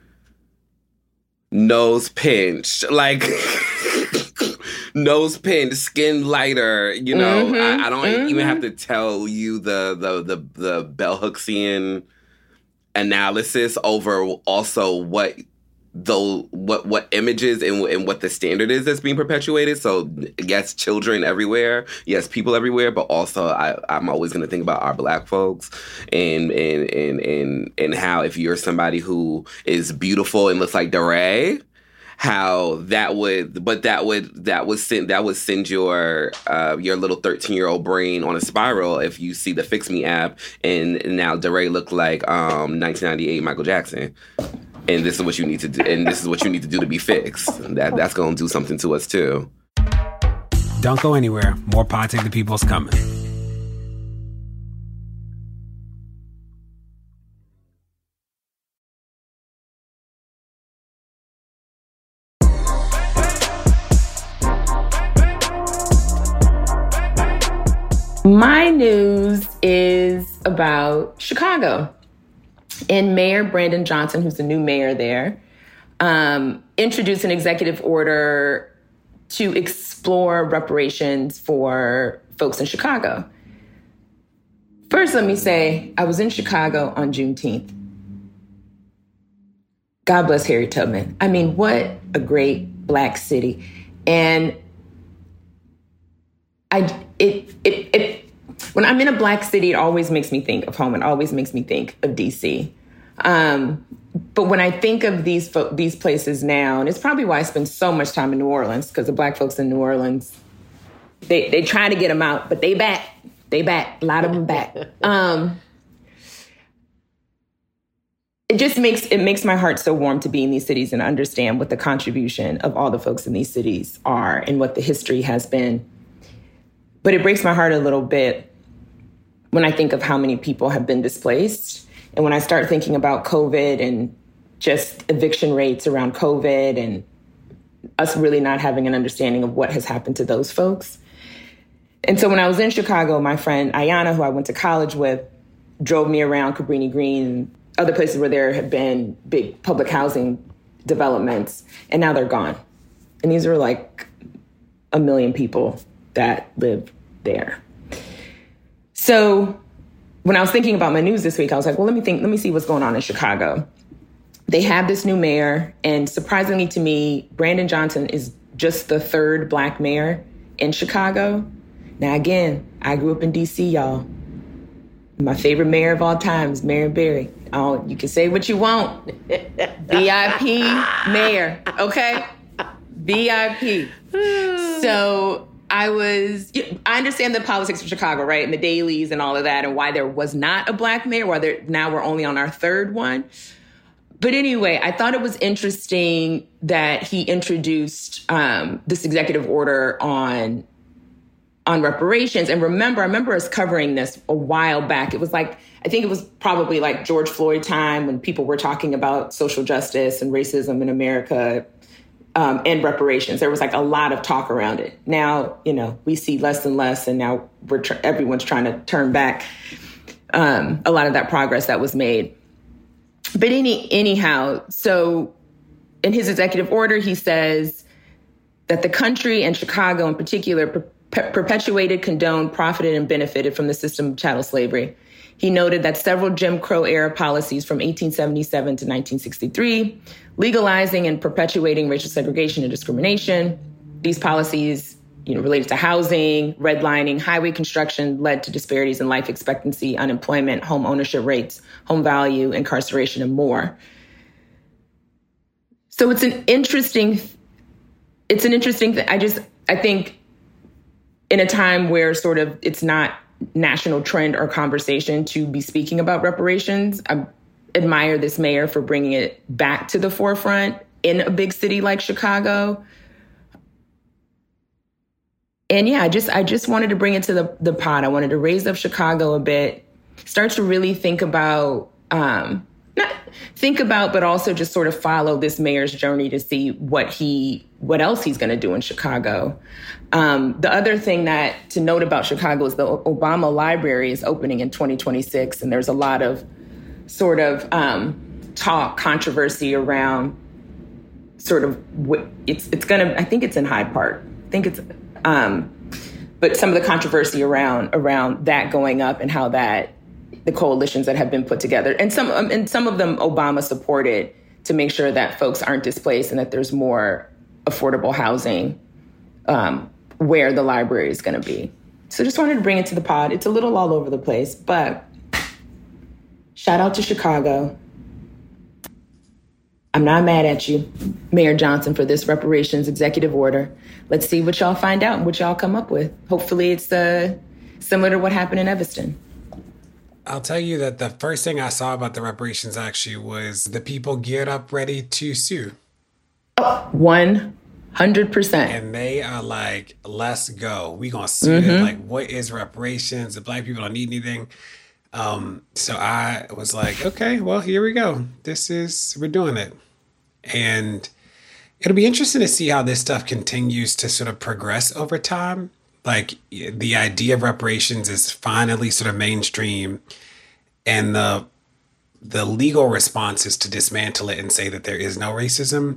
Nose pinched, nose pinned, skin lighter. I don't even have to tell you the bell hooksian analysis over also what images and what the standard is that's being perpetuated. So yes, children everywhere, yes, people everywhere, but also I'm always going to think about our Black folks and how if you're somebody who is beautiful and looks like DeRay, how that would send your little 13-year-old brain on a spiral if you see the Fix Me app and now DeRay look like 1998 Michael Jackson. And this is what you need to do. And this is what you need to do to be fixed. That's going to do something to us too. Don't go anywhere. More Pod Save the People's coming. My news is about Chicago. And Mayor Brandon Johnson, who's the new mayor there, introduced an executive order to explore reparations for folks in Chicago. First, let me say, I was in Chicago on Juneteenth. God bless Harriet Tubman. I mean, what a great Black city. And when I'm in a Black city, it always makes me think of home. It always makes me think of DC. But when I think of these places now, and it's probably why I spend so much time in New Orleans, because the Black folks in New Orleans, they try to get them out, but they back. A lot of them back. It makes my heart so warm to be in these cities and understand what the contribution of all the folks in these cities are and what the history has been. But it breaks my heart a little bit when I think of how many people have been displaced. And when I start thinking about COVID and just eviction rates around COVID and us really not having an understanding of what has happened to those folks. And so when I was in Chicago, my friend Ayanna, who I went to college with, drove me around Cabrini Green, other places where there had been big public housing developments, and now they're gone. And these are like 1 million people that live there. So when I was thinking about my news this week, I was like, well, let me see what's going on in Chicago. They have this new mayor, and surprisingly to me, Brandon Johnson is just the 3rd Black mayor in Chicago. Now, again, I grew up in DC, y'all. My favorite mayor of all time is Marion Barry. Oh, you can say what you want. VIP mayor, okay? VIP. So I understand the politics of Chicago, right? And the dailies and all of that, and why there was not a Black mayor, now we're only on our 3rd one. But anyway, I thought it was interesting that he introduced this executive order on reparations. And I remember us covering this a while back. It was like, I think it was probably like George Floyd time when people were talking about social justice and racism in America. And reparations. There was like a lot of talk around it. Now, we see less and less, and now everyone's trying to turn back a lot of that progress that was made. But anyhow, so in his executive order, he says that the country and Chicago in particular perpetuated, condoned, profited, and benefited from the system of chattel slavery. He noted that several Jim Crow era policies from 1877 to 1963, legalizing and perpetuating racial segregation and discrimination. These policies, related to housing, redlining, highway construction, led to disparities in life expectancy, unemployment, home ownership rates, home value, incarceration, and more. So it's an interesting thing. I think in a time where sort of it's not national trend or conversation to be speaking about reparations, I admire this mayor for bringing it back to the forefront in a big city like Chicago. And yeah, I just wanted to bring it to the pod. I wanted to raise up Chicago a bit, start to really think about, but also just sort of follow this mayor's journey to see what else he's going to do in Chicago. The other thing to note about Chicago is the Obama Library is opening in 2026, and there's a lot of sort of controversy around sort of I think it's in Hyde Park. But some of the controversy around that going up and how that the coalitions that have been put together, and some of them Obama supported to make sure that folks aren't displaced and that there's more affordable housing where the library is going to be. So just wanted to bring it to the pod. It's a little all over the place, but shout out to Chicago. I'm not mad at you, Mayor Johnson, for this reparations executive order. Let's see what y'all find out and what y'all come up with. Hopefully it's similar to what happened in Evanston. I'll tell you that the first thing I saw about the reparations actually was the people geared up ready to sue. 100%. And they are like, let's go. We gonna sue them. Like, what is reparations? The Black people don't need anything. So I was like, okay, well, here we go. We're doing it. And it'll be interesting to see how this stuff continues to sort of progress over time. Like, the idea of reparations is finally sort of mainstream, and the legal response is to dismantle it and say that there is no racism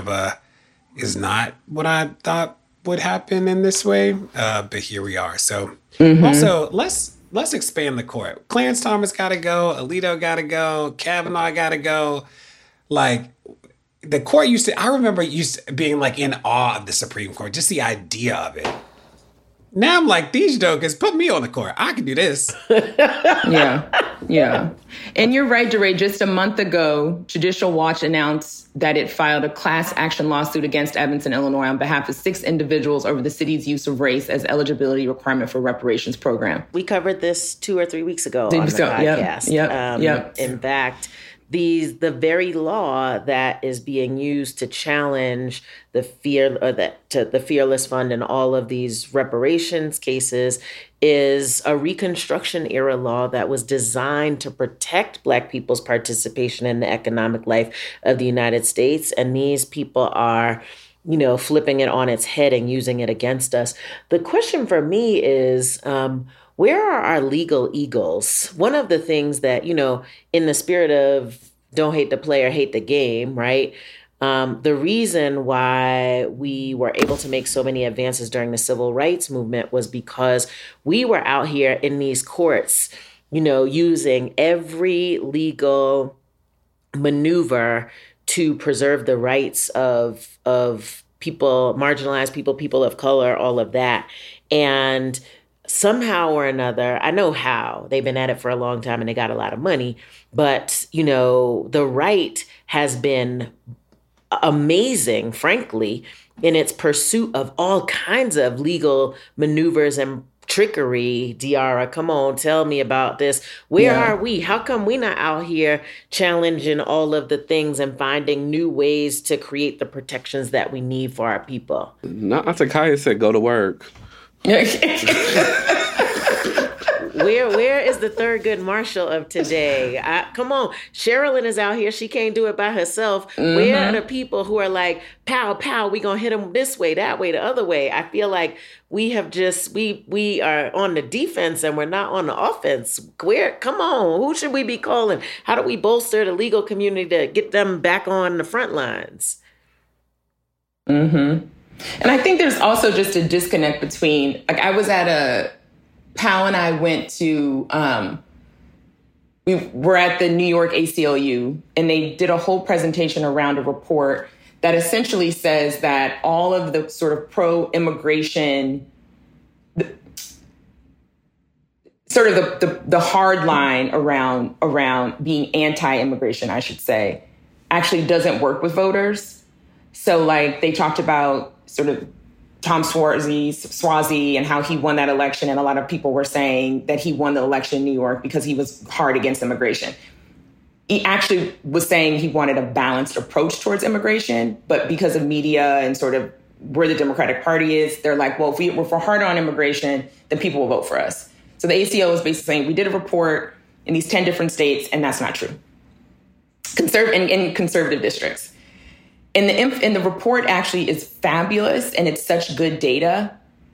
is not what I thought would happen in this way. But here we are. So also let's expand the court. Clarence Thomas got to go. Alito got to go. Kavanaugh got to go. Like, the court I remember being like in awe of the Supreme Court, just the idea of it. Now I'm like, these jokers, put me on the court. I can do this. Yeah. And you're right, DeRay. Just a month ago, Judicial Watch announced that it filed a class action lawsuit against Evanston, Illinois, on behalf of 6 individuals over the city's use of race as eligibility requirement for reparations program. We covered this 2 or 3 weeks ago on the podcast. Yep. In fact, the very law that is being used to challenge the Fearless Fund and all of these reparations cases is a Reconstruction era law that was designed to protect Black people's participation in the economic life of the United States. And these people are, flipping it on its head and using it against us. The question for me is, where are our legal eagles? One of the things that, in the spirit of don't hate the player, hate the game, right? The reason why we were able to make so many advances during the civil rights movement was because we were out here in these courts, using every legal maneuver to preserve the rights of people, marginalized people of color, all of that. And somehow or another, I know how, they've been at it for a long time and they got a lot of money, but, the right has been amazing, frankly, in its pursuit of all kinds of legal maneuvers and trickery. Diarra, come on, tell me about this. Where are we? How come we not out here challenging all of the things and finding new ways to create the protections that we need for our people? No, Atakaya said go to work. Where is the Thurgood Marshall of today? Come on, Sherilyn is out here. She can't do it by herself. Where are the people who are like, pow, pow, we gonna hit them this way, that way, the other way? I feel like we have we are on the defense and we're not on the offense. Come on, who should we be calling? How do we bolster the legal community to get them back on the front lines? And I think there's also just a disconnect between, like, I was at Pal and I went to, we were at the New York ACLU, and they did a whole presentation around a report that essentially says that all of the sort of pro-immigration, sort of the hard line around being anti-immigration, I should say, actually doesn't work with voters. So, like, they talked about sort of Tom Suozzi and how he won that election. And a lot of people were saying that he won the election in New York because he was hard against immigration. He actually was saying he wanted a balanced approach towards immigration, but because of media and sort of where the Democratic Party is, they're like, well, if we're hard on immigration, then people will vote for us. So the ACO is basically saying we did a report in these 10 different states, and that's not true. In conservative districts. And the report actually is fabulous, and it's such good data.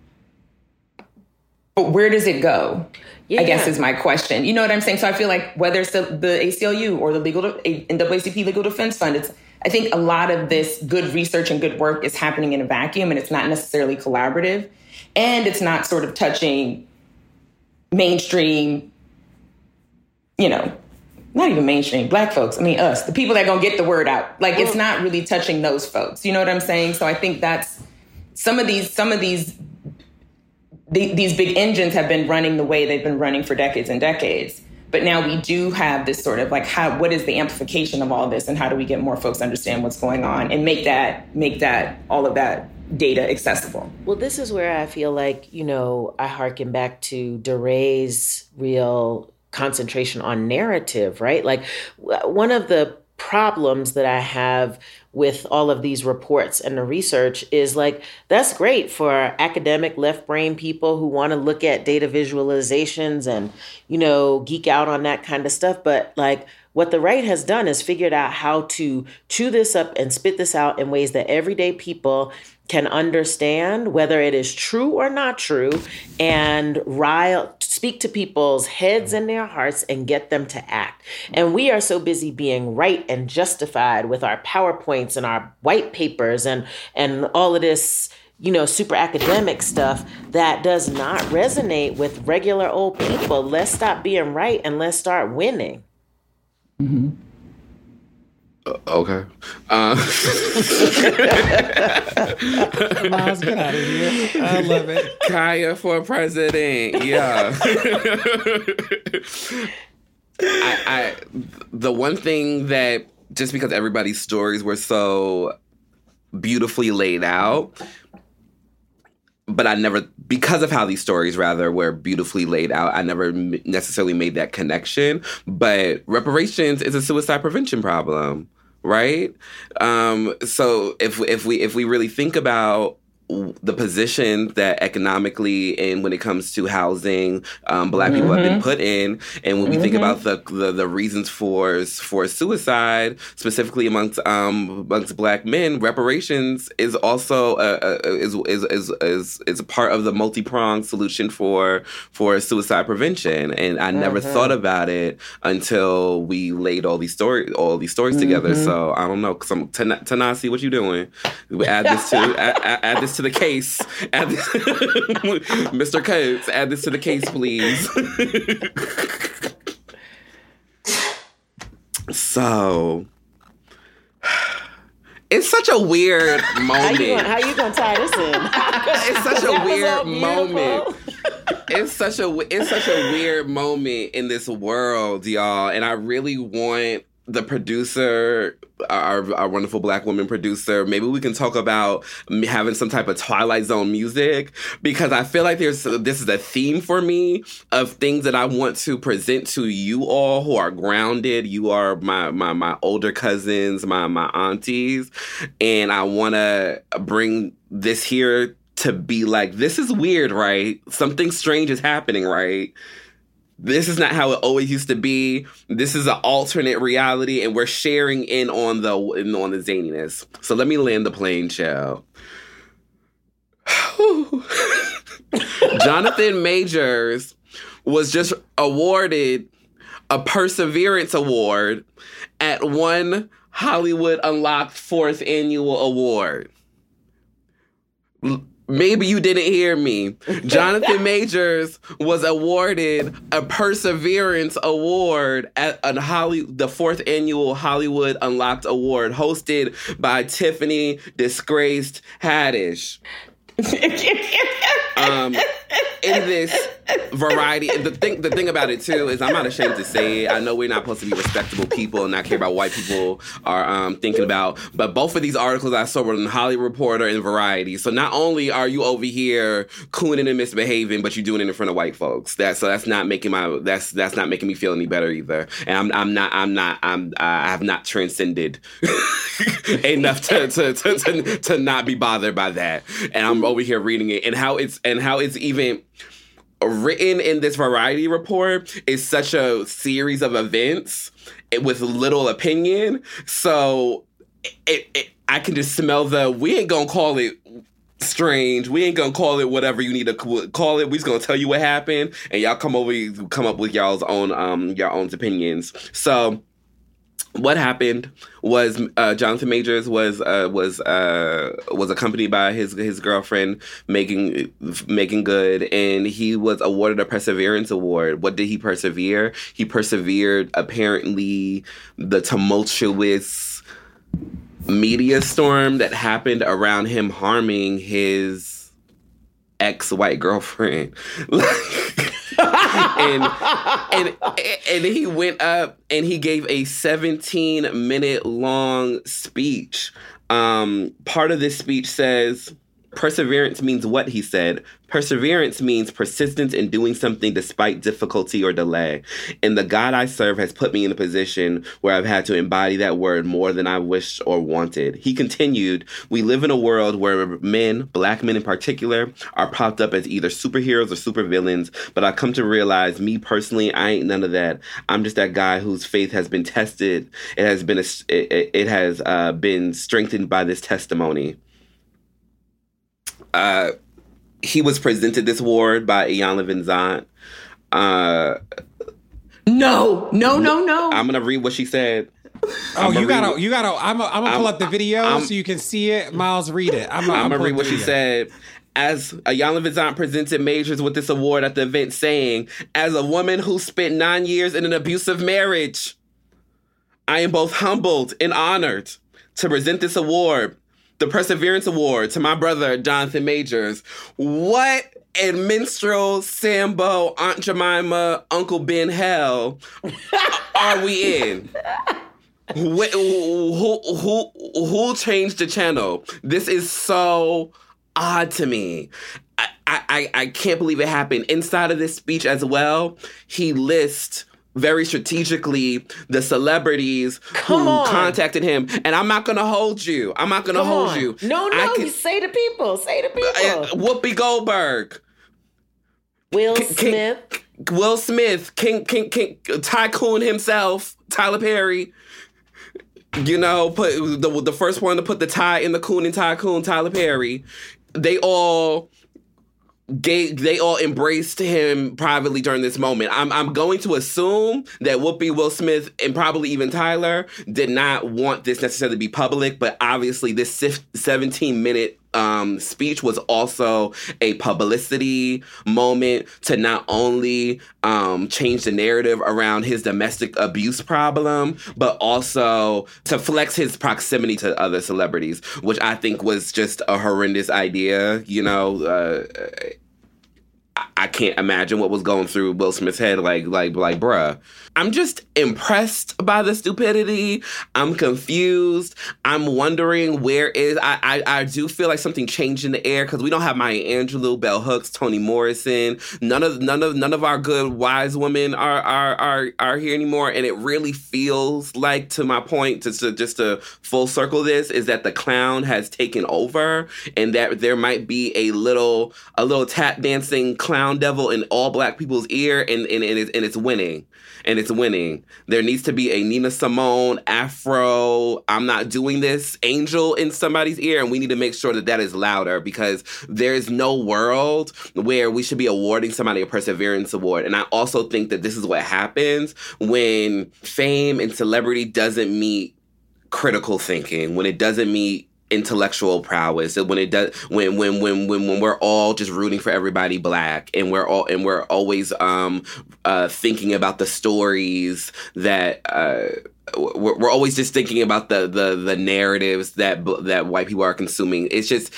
But where does it go? I guess is my question. You know what I'm saying? So I feel like whether it's the ACLU or the NAACP Legal Defense Fund, I think a lot of this good research and good work is happening in a vacuum, and it's not necessarily collaborative, and it's not sort of touching mainstream, not even mainstream, Black folks. I mean, us, the people that are going to get the word out. Like, it's not really touching those folks. You know what I'm saying? So I think that's some of these big engines have been running the way they've been running for decades and decades. But now we do have this sort of like, what is the amplification of all this, and how do we get more folks to understand what's going on and make that all of that data accessible? Well, this is where I feel like, I hearken back to DeRay's real concentration on narrative, right? Like, one of the problems that I have with all of these reports and the research is like, that's great for academic left brain people who want to look at data visualizations and, geek out on that kind of stuff. But like, what the right has done is figured out how to chew this up and spit this out in ways that everyday people can understand, whether it is true or not true, and speak to people's heads and their hearts and get them to act. And we are so busy being right and justified with our PowerPoints and our white papers and all of this, super academic stuff that does not resonate with regular old people. Let's stop being right and let's start winning. Mm-hmm. Okay. Miles, get out of here. I love it. Kaya for president. Yeah. The one thing that, just because everybody's stories were so beautifully laid out, but because of how these stories were beautifully laid out, I never necessarily made that connection. But reparations is a suicide prevention problem, right? So if we really think about the position that economically and when it comes to housing, Black people have been put in, and when we think about the reasons for suicide, specifically amongst Black men, reparations is also is a part of the multi-pronged solution for suicide prevention. And I never thought about it until we laid all these stories together. So I don't know, Tanasi, what you doing? We add this to the case. Mr. Coates, add this to the case, please. So, it's such a weird moment. How you gonna tie this in? It's such a weird moment. It's such a weird moment in this world, y'all. And I really want the producer, our wonderful Black woman producer, maybe we can talk about having some type of Twilight Zone music, because I feel like this is a theme for me of things that I want to present to you all who are grounded. You are my older cousins, my aunties, and I want to bring this here to be like, this is weird, right? Something strange is happening, right? This is not how it always used to be. This is an alternate reality, and we're sharing in on the zaniness. So let me land the plane, child. Jonathan Majors was just awarded a Perseverance Award at one Hollywood Unlocked 4th Annual Award. Maybe you didn't hear me. Jonathan Majors was awarded a Perseverance Award at the 4th Annual Hollywood Unlocked Award, hosted by Tiffany Disgraced Haddish. In this variety, the thing about it too is, I'm not ashamed to say it. I know we're not supposed to be respectable people and not care about what white people are thinking about, but both of these articles I saw were in Hollywood Reporter and Variety. So not only are you over here cooning and misbehaving, but you're doing it in front of white folks. That's not making me feel any better either. And I have not transcended enough to not be bothered by that. And I'm over here reading it, and how it's even written in this Variety report is such a series of events with little opinion. So I can just smell we ain't gonna call it strange. We ain't gonna call it whatever you need to call it. We just gonna tell you what happened, and y'all come up with y'all's own opinions. So what happened was Jonathan Majors was accompanied by his girlfriend Megan Good, and he was awarded a Perseverance Award. What did he persevere? He persevered apparently the tumultuous media storm that happened around him harming his ex-white girlfriend. and he went up and he gave a 17-minute long speech. Part of this speech says, perseverance means what, he said. Perseverance means persistence in doing something despite difficulty or delay. And the God I serve has put me in a position where I've had to embody that word more than I wished or wanted. He continued, we live in a world where men, black men in particular, are propped up as either superheroes or supervillains. But I come to realize, me personally, I ain't none of that. I'm just that guy whose faith has been tested. It has been strengthened by this testimony. He was presented this award by Iyanla Vanzant. No. I'm gonna read what she said. I'm gonna pull up the video so you can see it. Miles, read it. I'm gonna read what she said. As Iyanla Vanzant presented Majors with this award at the event, saying, as a woman who spent 9 years in an abusive marriage, I am both humbled and honored to present this award, the Perseverance Award, to my brother, Jonathan Majors. What in minstrel, Sambo, Aunt Jemima, Uncle Ben hell are we in? Who changed the channel? This is so odd to me. I can't believe it happened. Inside of this speech as well, he lists very strategically the celebrities who contacted him. And I'm not going to hold you. No, you say the people. Whoopi Goldberg. Will Smith. Will Smith. King, Tycoon himself. Tyler Perry. You know, put the first one to put the tie in the coon and Tycoon, Tyler Perry. They all embraced him privately during this moment. I'm going to assume that Whoopi, Will Smith, and probably even Tyler did not want this necessarily to be public, but obviously this 17-minute speech was also a publicity moment to not only change the narrative around his domestic abuse problem, but also to flex his proximity to other celebrities, which I think was just a horrendous idea. You know, I can't imagine what was going through Will Smith's head. Like, bruh. I'm just impressed by the stupidity. I'm confused. I'm wondering I do feel like something changed in the air because we don't have Maya Angelou, Bell Hooks, Toni Morrison. None of our good wise women are here anymore. And it really feels like, to my point, just to full circle this, is that the clown has taken over, and that there might be a little tap dancing clown devil in all black people's ear, and it's winning. And it's winning. There needs to be a Nina Simone, Afro, I'm not doing this, angel in somebody's ear. And we need to make sure that is louder, because there's no world where we should be awarding somebody a Perseverance Award. And I also think that this is what happens when fame and celebrity doesn't meet critical thinking, when it doesn't meet intellectual prowess, when we're all just rooting for everybody black, and we're always thinking about the stories that we're always just thinking about the narratives that white people are consuming. It's just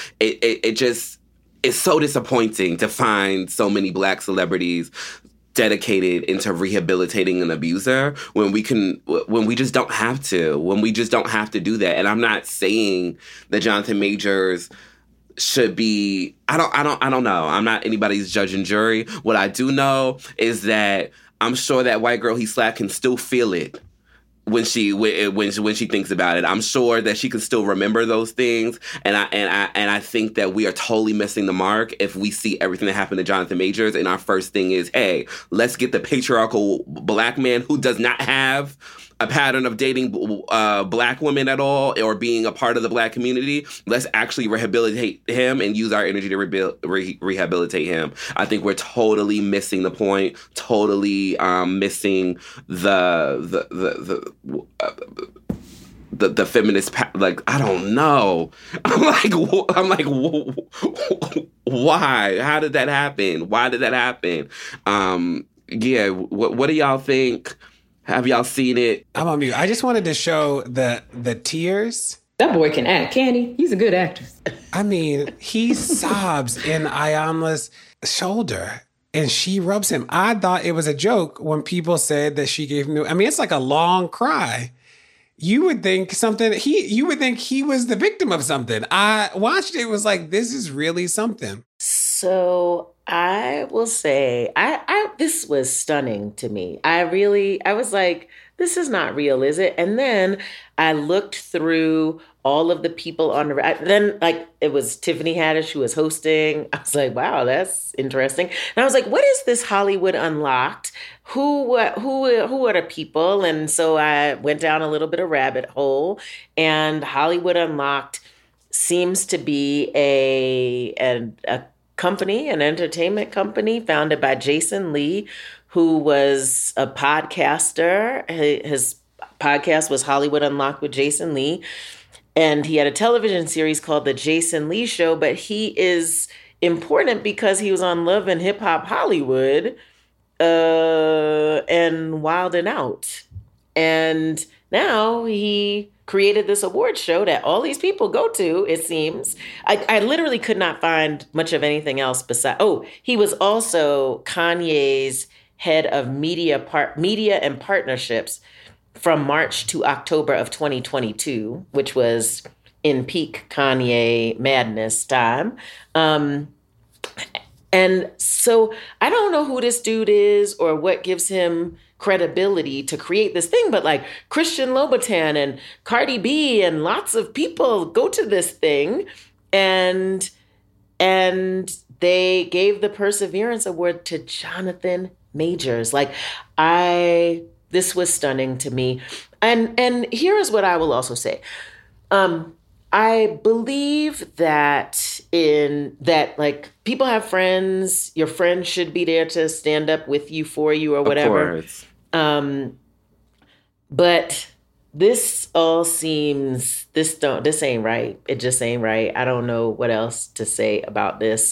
it's so disappointing to find so many black celebrities dedicated into rehabilitating an abuser when we just don't have to do that. And I'm not saying that Jonathan Majors should be, I don't know. I'm not anybody's judge and jury. What I do know is that I'm sure that white girl he slapped can still feel it when she thinks about it. I'm sure that she can still remember those things, and I think that we are totally missing the mark if we see everything that happened to Jonathan Majors, and our first thing is, hey, let's get the patriarchal black man who does not have a pattern of dating black women at all or being a part of the black community. Let's actually rehabilitate him and use our energy to rehabilitate him. I think we're totally missing the point, totally missing the feminist like, I don't know. I'm like why? How did that happen? Why did that happen? Yeah, what do y'all think? Have y'all seen it? I'm on mute. I just wanted to show the tears. That boy can act, can't he? He's a good actor. I mean, he sobs in Iyanla's shoulder. and she rubs him. I thought it was a joke when people said that she gave him. I mean, it's like a long cry. You would think you would think he was the victim of something. I watched it, was like, this is really something. So I will say, this was stunning to me. I was like, this is not real, is it? And then I looked through all of the people on then like it was Tiffany Haddish who was hosting. I was like, wow, that's interesting. And I was like, what is this Hollywood Unlocked? Who are the people? And so I went down a little bit of rabbit hole, and Hollywood Unlocked seems to be a company, an entertainment company founded by Jason Lee, who was a podcaster. His podcast was Hollywood Unlocked with Jason Lee. And he had a television series called The Jason Lee Show, but he is important because he was on Love and Hip Hop Hollywood and Wild 'N Out. And now he created this award show that all these people go to, it seems. I literally could not find much of anything else besides, he was also Kanye's head of media and partnerships from March to October of 2022, which was in peak Kanye madness time. And so I don't know who this dude is or what gives him credibility to create this thing, but like Christian Louboutin and Cardi B and lots of people go to this thing, and they gave the Perseverance Award to Jonathan Majors. This was stunning to me. And here is what I will also say. I believe that like people have friends, your friends should be there to stand up with you, for you, or whatever. Of course. But this all seems, this ain't right. It just ain't right. I don't know what else to say about this.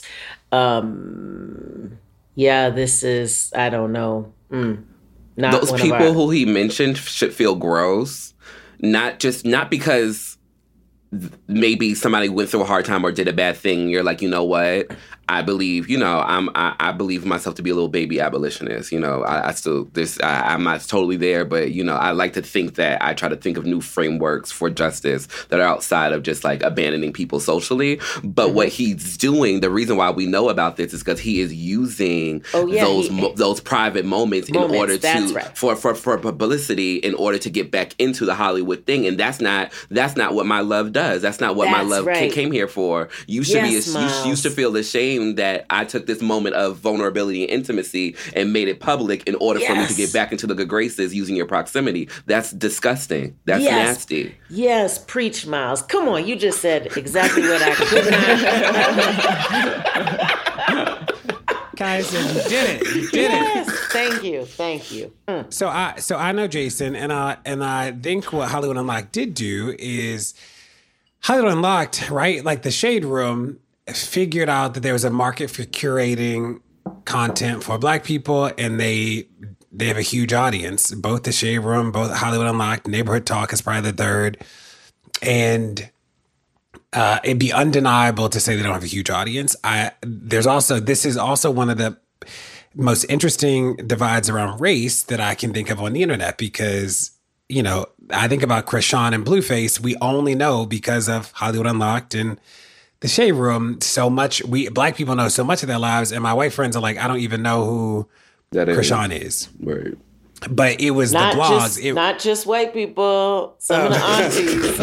This is, I don't know. Those people who he mentioned should feel gross. Not because maybe somebody went through a hard time or did a bad thing. You're like, you know what? I believe, I believe myself to be a little baby abolitionist. I'm not totally there, but, I like to think that I try to think of new frameworks for justice that are outside of just like abandoning people socially. But what he's doing, the reason why we know about this is because he is using those private moments in order to, for publicity, in order to get back into the Hollywood thing. And that's not what My Love does. That's not what My Love came here for. You should you should feel ashamed that I took this moment of vulnerability and intimacy and made it public in order for me to get back into the good graces using your proximity. That's disgusting. That's nasty. Yes, preach, Miles. Come on, you just said exactly what I could not. Guys, you did it. You did it. Thank you. So I know Jason, and I think what Hollywood Unlocked did do is Hollywood Unlocked, right? Like the Shade Room figured out that there was a market for curating content for Black people, and they have a huge audience. Both the Shade Room, both Hollywood Unlocked, Neighborhood Talk is probably the third. And it'd be undeniable to say they don't have a huge audience. This is also one of the most interesting divides around race that I can think of on the internet, because, I think about Krishan and Blueface. We only know because of Hollywood Unlocked and the Shade Room so much. Black people know so much of their lives, and my white friends are like, I don't even know who Krishan is. Right. But it was not the blogs. Not just white people, some of the aunties.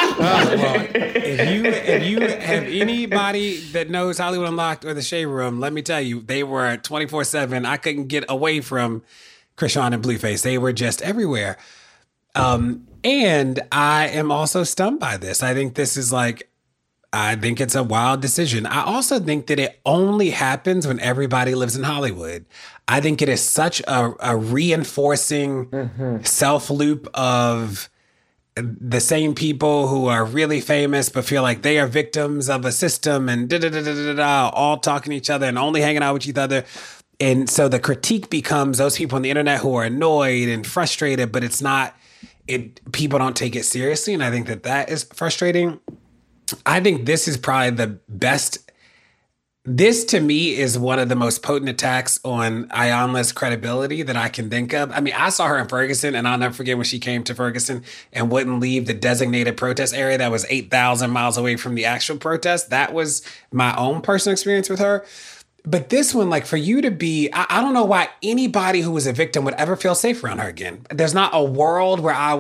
If you have anybody that knows Hollywood Unlocked or the Shade Room, let me tell you, they were 24/7. I couldn't get away from Krishan and Blueface. They were just everywhere. And I am also stunned by this. I think it's a wild decision. I also think that it only happens when everybody lives in Hollywood. I think it is such a reinforcing self-loop of the same people who are really famous but feel like they are victims of a system and all talking to each other and only hanging out with each other. And so the critique becomes those people on the internet who are annoyed and frustrated, but people don't take it seriously. And I think that is frustrating. I think this is probably the best This, to me, is one of the most potent attacks on Ayanna's credibility that I can think of. I mean, I saw her in Ferguson, and I'll never forget when she came to Ferguson and wouldn't leave the designated protest area that was 8,000 miles away from the actual protest. That was my own personal experience with her. But this one, like, for you to be, I don't know why anybody who was a victim would ever feel safe around her again. There's not a world where I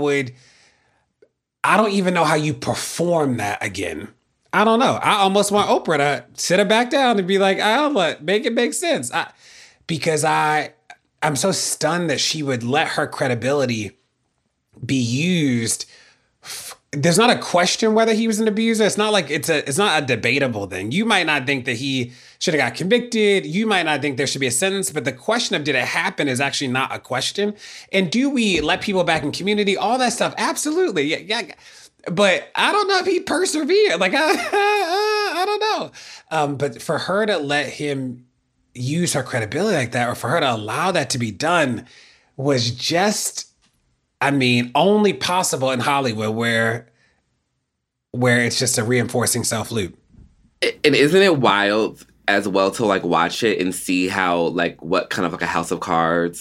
don't even know how you perform that again. I don't know. I almost want Oprah to sit her back down and be like, make it make sense. Because I'm so stunned that she would let her credibility be used. There's not a question whether he was an abuser. It's not like it's not a debatable thing. You might not think that he should have got convicted. You might not think there should be a sentence, but the question of did it happen is actually not a question. And do we let people back in community? All that stuff. Absolutely. Yeah. But I don't know if he persevered. Like, I don't know. But for her to let him use her credibility like that, or for her to allow that to be done, was just, I mean, only possible in Hollywood where it's just a reinforcing self loop. And isn't it wild as well to like watch it and see how like what kind of like a house of cards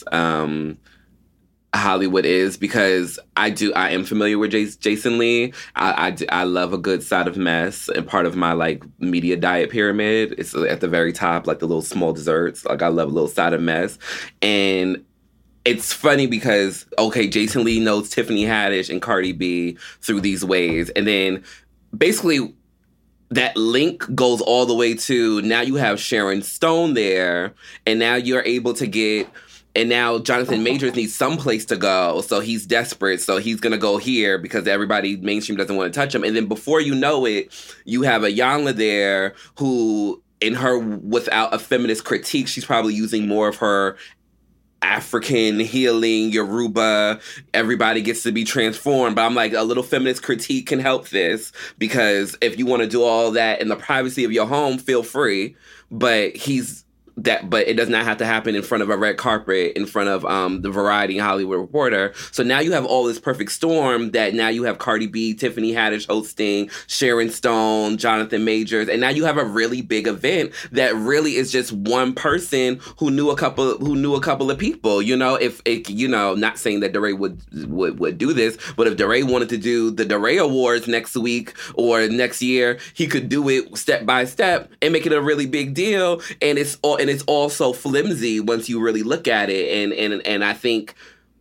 Hollywood is, because I am familiar with Jason Lee. I love a good side of mess, and part of my like media diet pyramid is at the very top, like the little small desserts. Like I love a little side of mess. And it's funny because, okay, Jason Lee knows Tiffany Haddish and Cardi B through these ways. And then basically that link goes all the way to now you have Sharon Stone there, and now you're able to get, and now Jonathan Majors needs some place to go. So he's desperate. So he's going to go here because everybody mainstream doesn't want to touch him. And then before you know it, you have Ayanna there who, in her, without a feminist critique, she's probably using more of her African healing, Yoruba, everybody gets to be transformed. But I'm like, a little feminist critique can help this, because if you want to do all that in the privacy of your home, feel free. But but it does not have to happen in front of a red carpet, in front of the Variety and Hollywood Reporter. So now you have all this perfect storm that now you have Cardi B, Tiffany Haddish hosting, Sharon Stone, Jonathan Majors, and now you have a really big event that really is just one person who knew a couple of people. You know, if it, you know, not saying that DeRay would do this, but if DeRay wanted to do the DeRay Awards next week or next year, he could do it step by step and make it a really big deal. And it's all so flimsy once you really look at it, and I think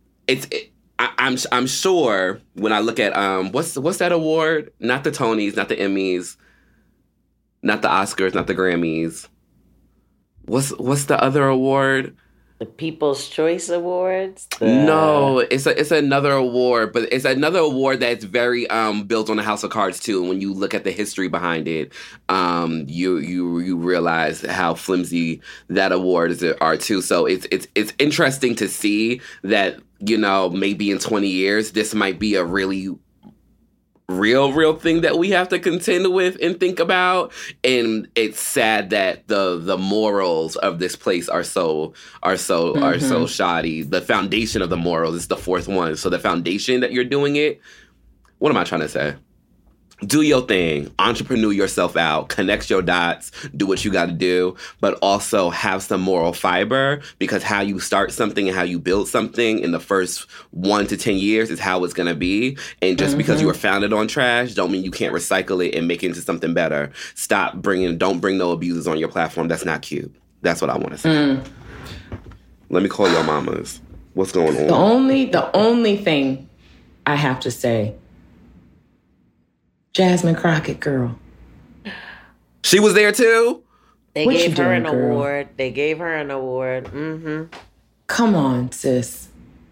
I'm sure when I look at what's that award? Not the Tonys, not the Emmys, not the Oscars, not the Grammys. What's the other award? The People's Choice Awards? No, it's another award, but it's another award that's very built on the House of Cards too. And when you look at the history behind it, you realize how flimsy that award are too. So it's interesting to see that, you know, maybe in 20 years this might be a really real thing that we have to contend with and think about. And it's sad that the morals of this place are so shoddy. The foundation of the morals is the fourth one. So the foundation that you're doing it, what am I trying to say? Do your thing, entrepreneur yourself out, connect your dots, do what you got to do, but also have some moral fiber, because how you start something and how you build something in the first 1 to 10 years is how it's going to be. And just because you were founded on trash don't mean you can't recycle it and make it into something better. Don't bring no abusers on your platform. That's not cute. That's what I want to say. Let me call your mamas. What's going on? The only thing I have to say, Jasmine Crockett, girl. She was there too? They gave her an award. They gave her an award. Mm-hmm. Come on, sis.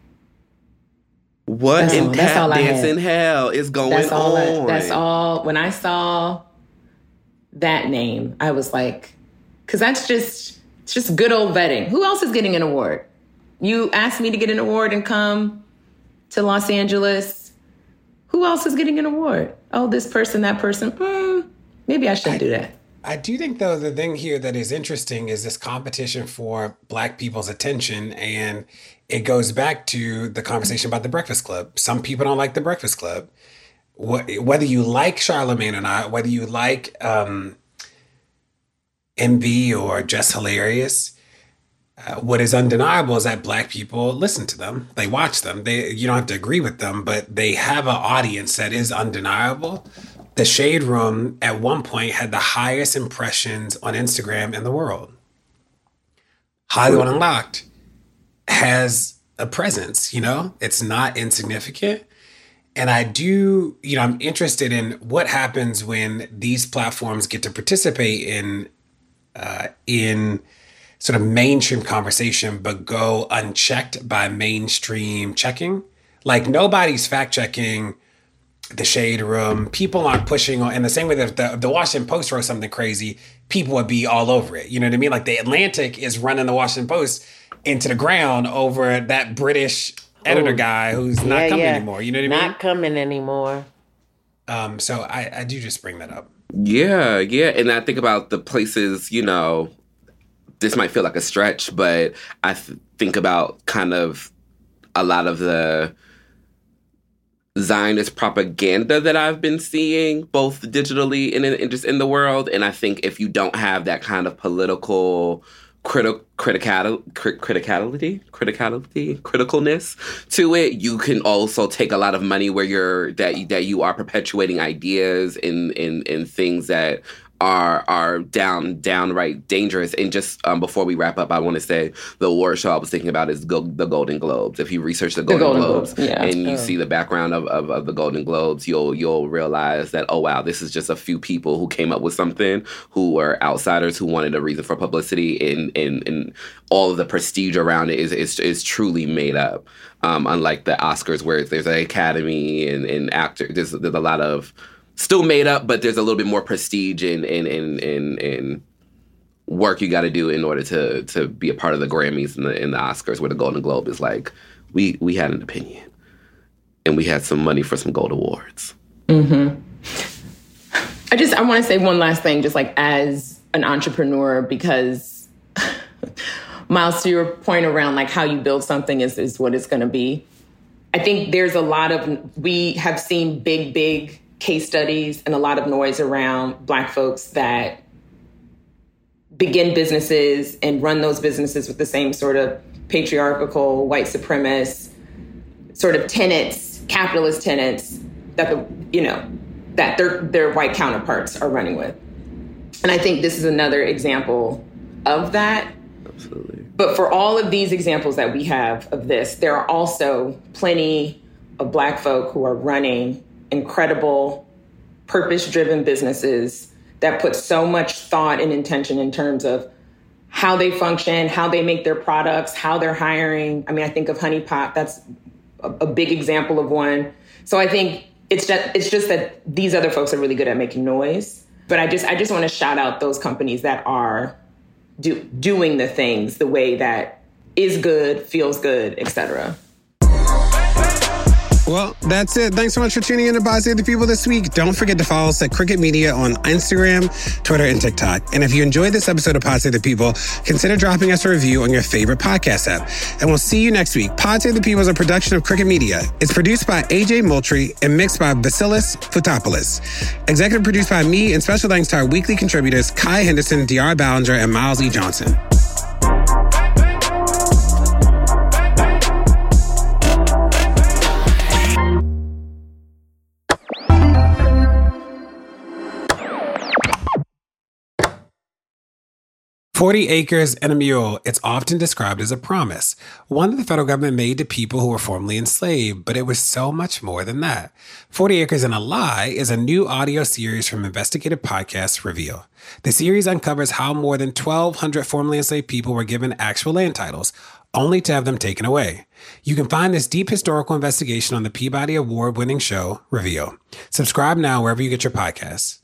What in tap dance in hell is going on? That's all. When I saw that name, I was like, because it's just good old vetting. Who else is getting an award? You asked me to get an award and come to Los Angeles. Who else is getting an award? Oh, this person, that person. Maybe I shouldn't do that. I do think, though, the thing here that is interesting is this competition for Black people's attention. And it goes back to the conversation about the Breakfast Club. Some people don't like the Breakfast Club. Whether you like Charlamagne or not, whether you like envy or just hilarious. What is undeniable is that Black people listen to them. They watch them. You don't have to agree with them, but they have an audience that is undeniable. The Shade Room at one point had the highest impressions on Instagram in the world. Hollywood Unlocked has a presence, it's not insignificant. And I'm interested in what happens when these platforms get to participate in sort of mainstream conversation, but go unchecked by mainstream checking. Like nobody's fact checking the Shade Room. People aren't pushing on, in the same way that if the Washington Post wrote something crazy, people would be all over it. You know what I mean? Like the Atlantic is running the Washington Post into the ground over that British editor guy who's not coming anymore. You know what I mean? Not coming anymore. So I do just bring that up. Yeah. And I think about the places, this might feel like a stretch, but I think about kind of a lot of the Zionist propaganda that I've been seeing, both digitally and just in the world. And I think if you don't have that kind of political criticalness to it, you can also take a lot of money where you are perpetuating ideas in things that are downright dangerous. And just before we wrap up, I want to say the award show I was thinking about is the Golden Globes. If you research the Golden Globes and you see the background of the Golden Globes, you'll realize that, oh wow, this is just a few people who came up with something, who were outsiders, who wanted a reason for publicity, and all of the prestige around it is truly made up. Unlike the Oscars, where there's an Academy and actor, there's a lot of still made up, but there's a little bit more prestige in work you got to do in order to be a part of the Grammys and the Oscars, where the Golden Globe is like, we had an opinion and we had some money for some gold awards. Mm-hmm. I want to say one last thing, just like as an entrepreneur, because Miles, to your point around like how you build something is what it's going to be. I think there's we have seen big case studies and a lot of noise around Black folks that begin businesses and run those businesses with the same sort of patriarchal, white supremacist sort of tenets, capitalist tenets that that their white counterparts are running with. And I think this is another example of that. Absolutely. But for all of these examples that we have of this, there are also plenty of Black folk who are running incredible, purpose-driven businesses that put so much thought and intention in terms of how they function, how they make their products, how they're hiring. I mean, I think of Honey Pot. That's a big example of one. So I think it's just that these other folks are really good at making noise. But I just want to shout out those companies that are doing the things the way that is good, feels good, et cetera. Well, that's it. Thanks so much for tuning in to Pod Save the People this week. Don't forget to follow us at Cricket Media on Instagram, Twitter, and TikTok. And if you enjoyed this episode of Pod Save the People, consider dropping us a review on your favorite podcast app. And we'll see you next week. Pod Save the People is a production of Cricket Media. It's produced by AJ Moultrie and mixed by Vasilis Foutopoulos. Executive produced by me, and special thanks to our weekly contributors, Kai Henderson, DR Ballinger, and Miles E. Johnson. "40 acres and a mule," it's often described as a promise, one that the federal government made to people who were formerly enslaved, but it was so much more than that. 40 Acres and a Lie is a new audio series from investigative podcast Reveal. The series uncovers how more than 1,200 formerly enslaved people were given actual land titles, only to have them taken away. You can find this deep historical investigation on the Peabody Award-winning show, Reveal. Subscribe now wherever you get your podcasts.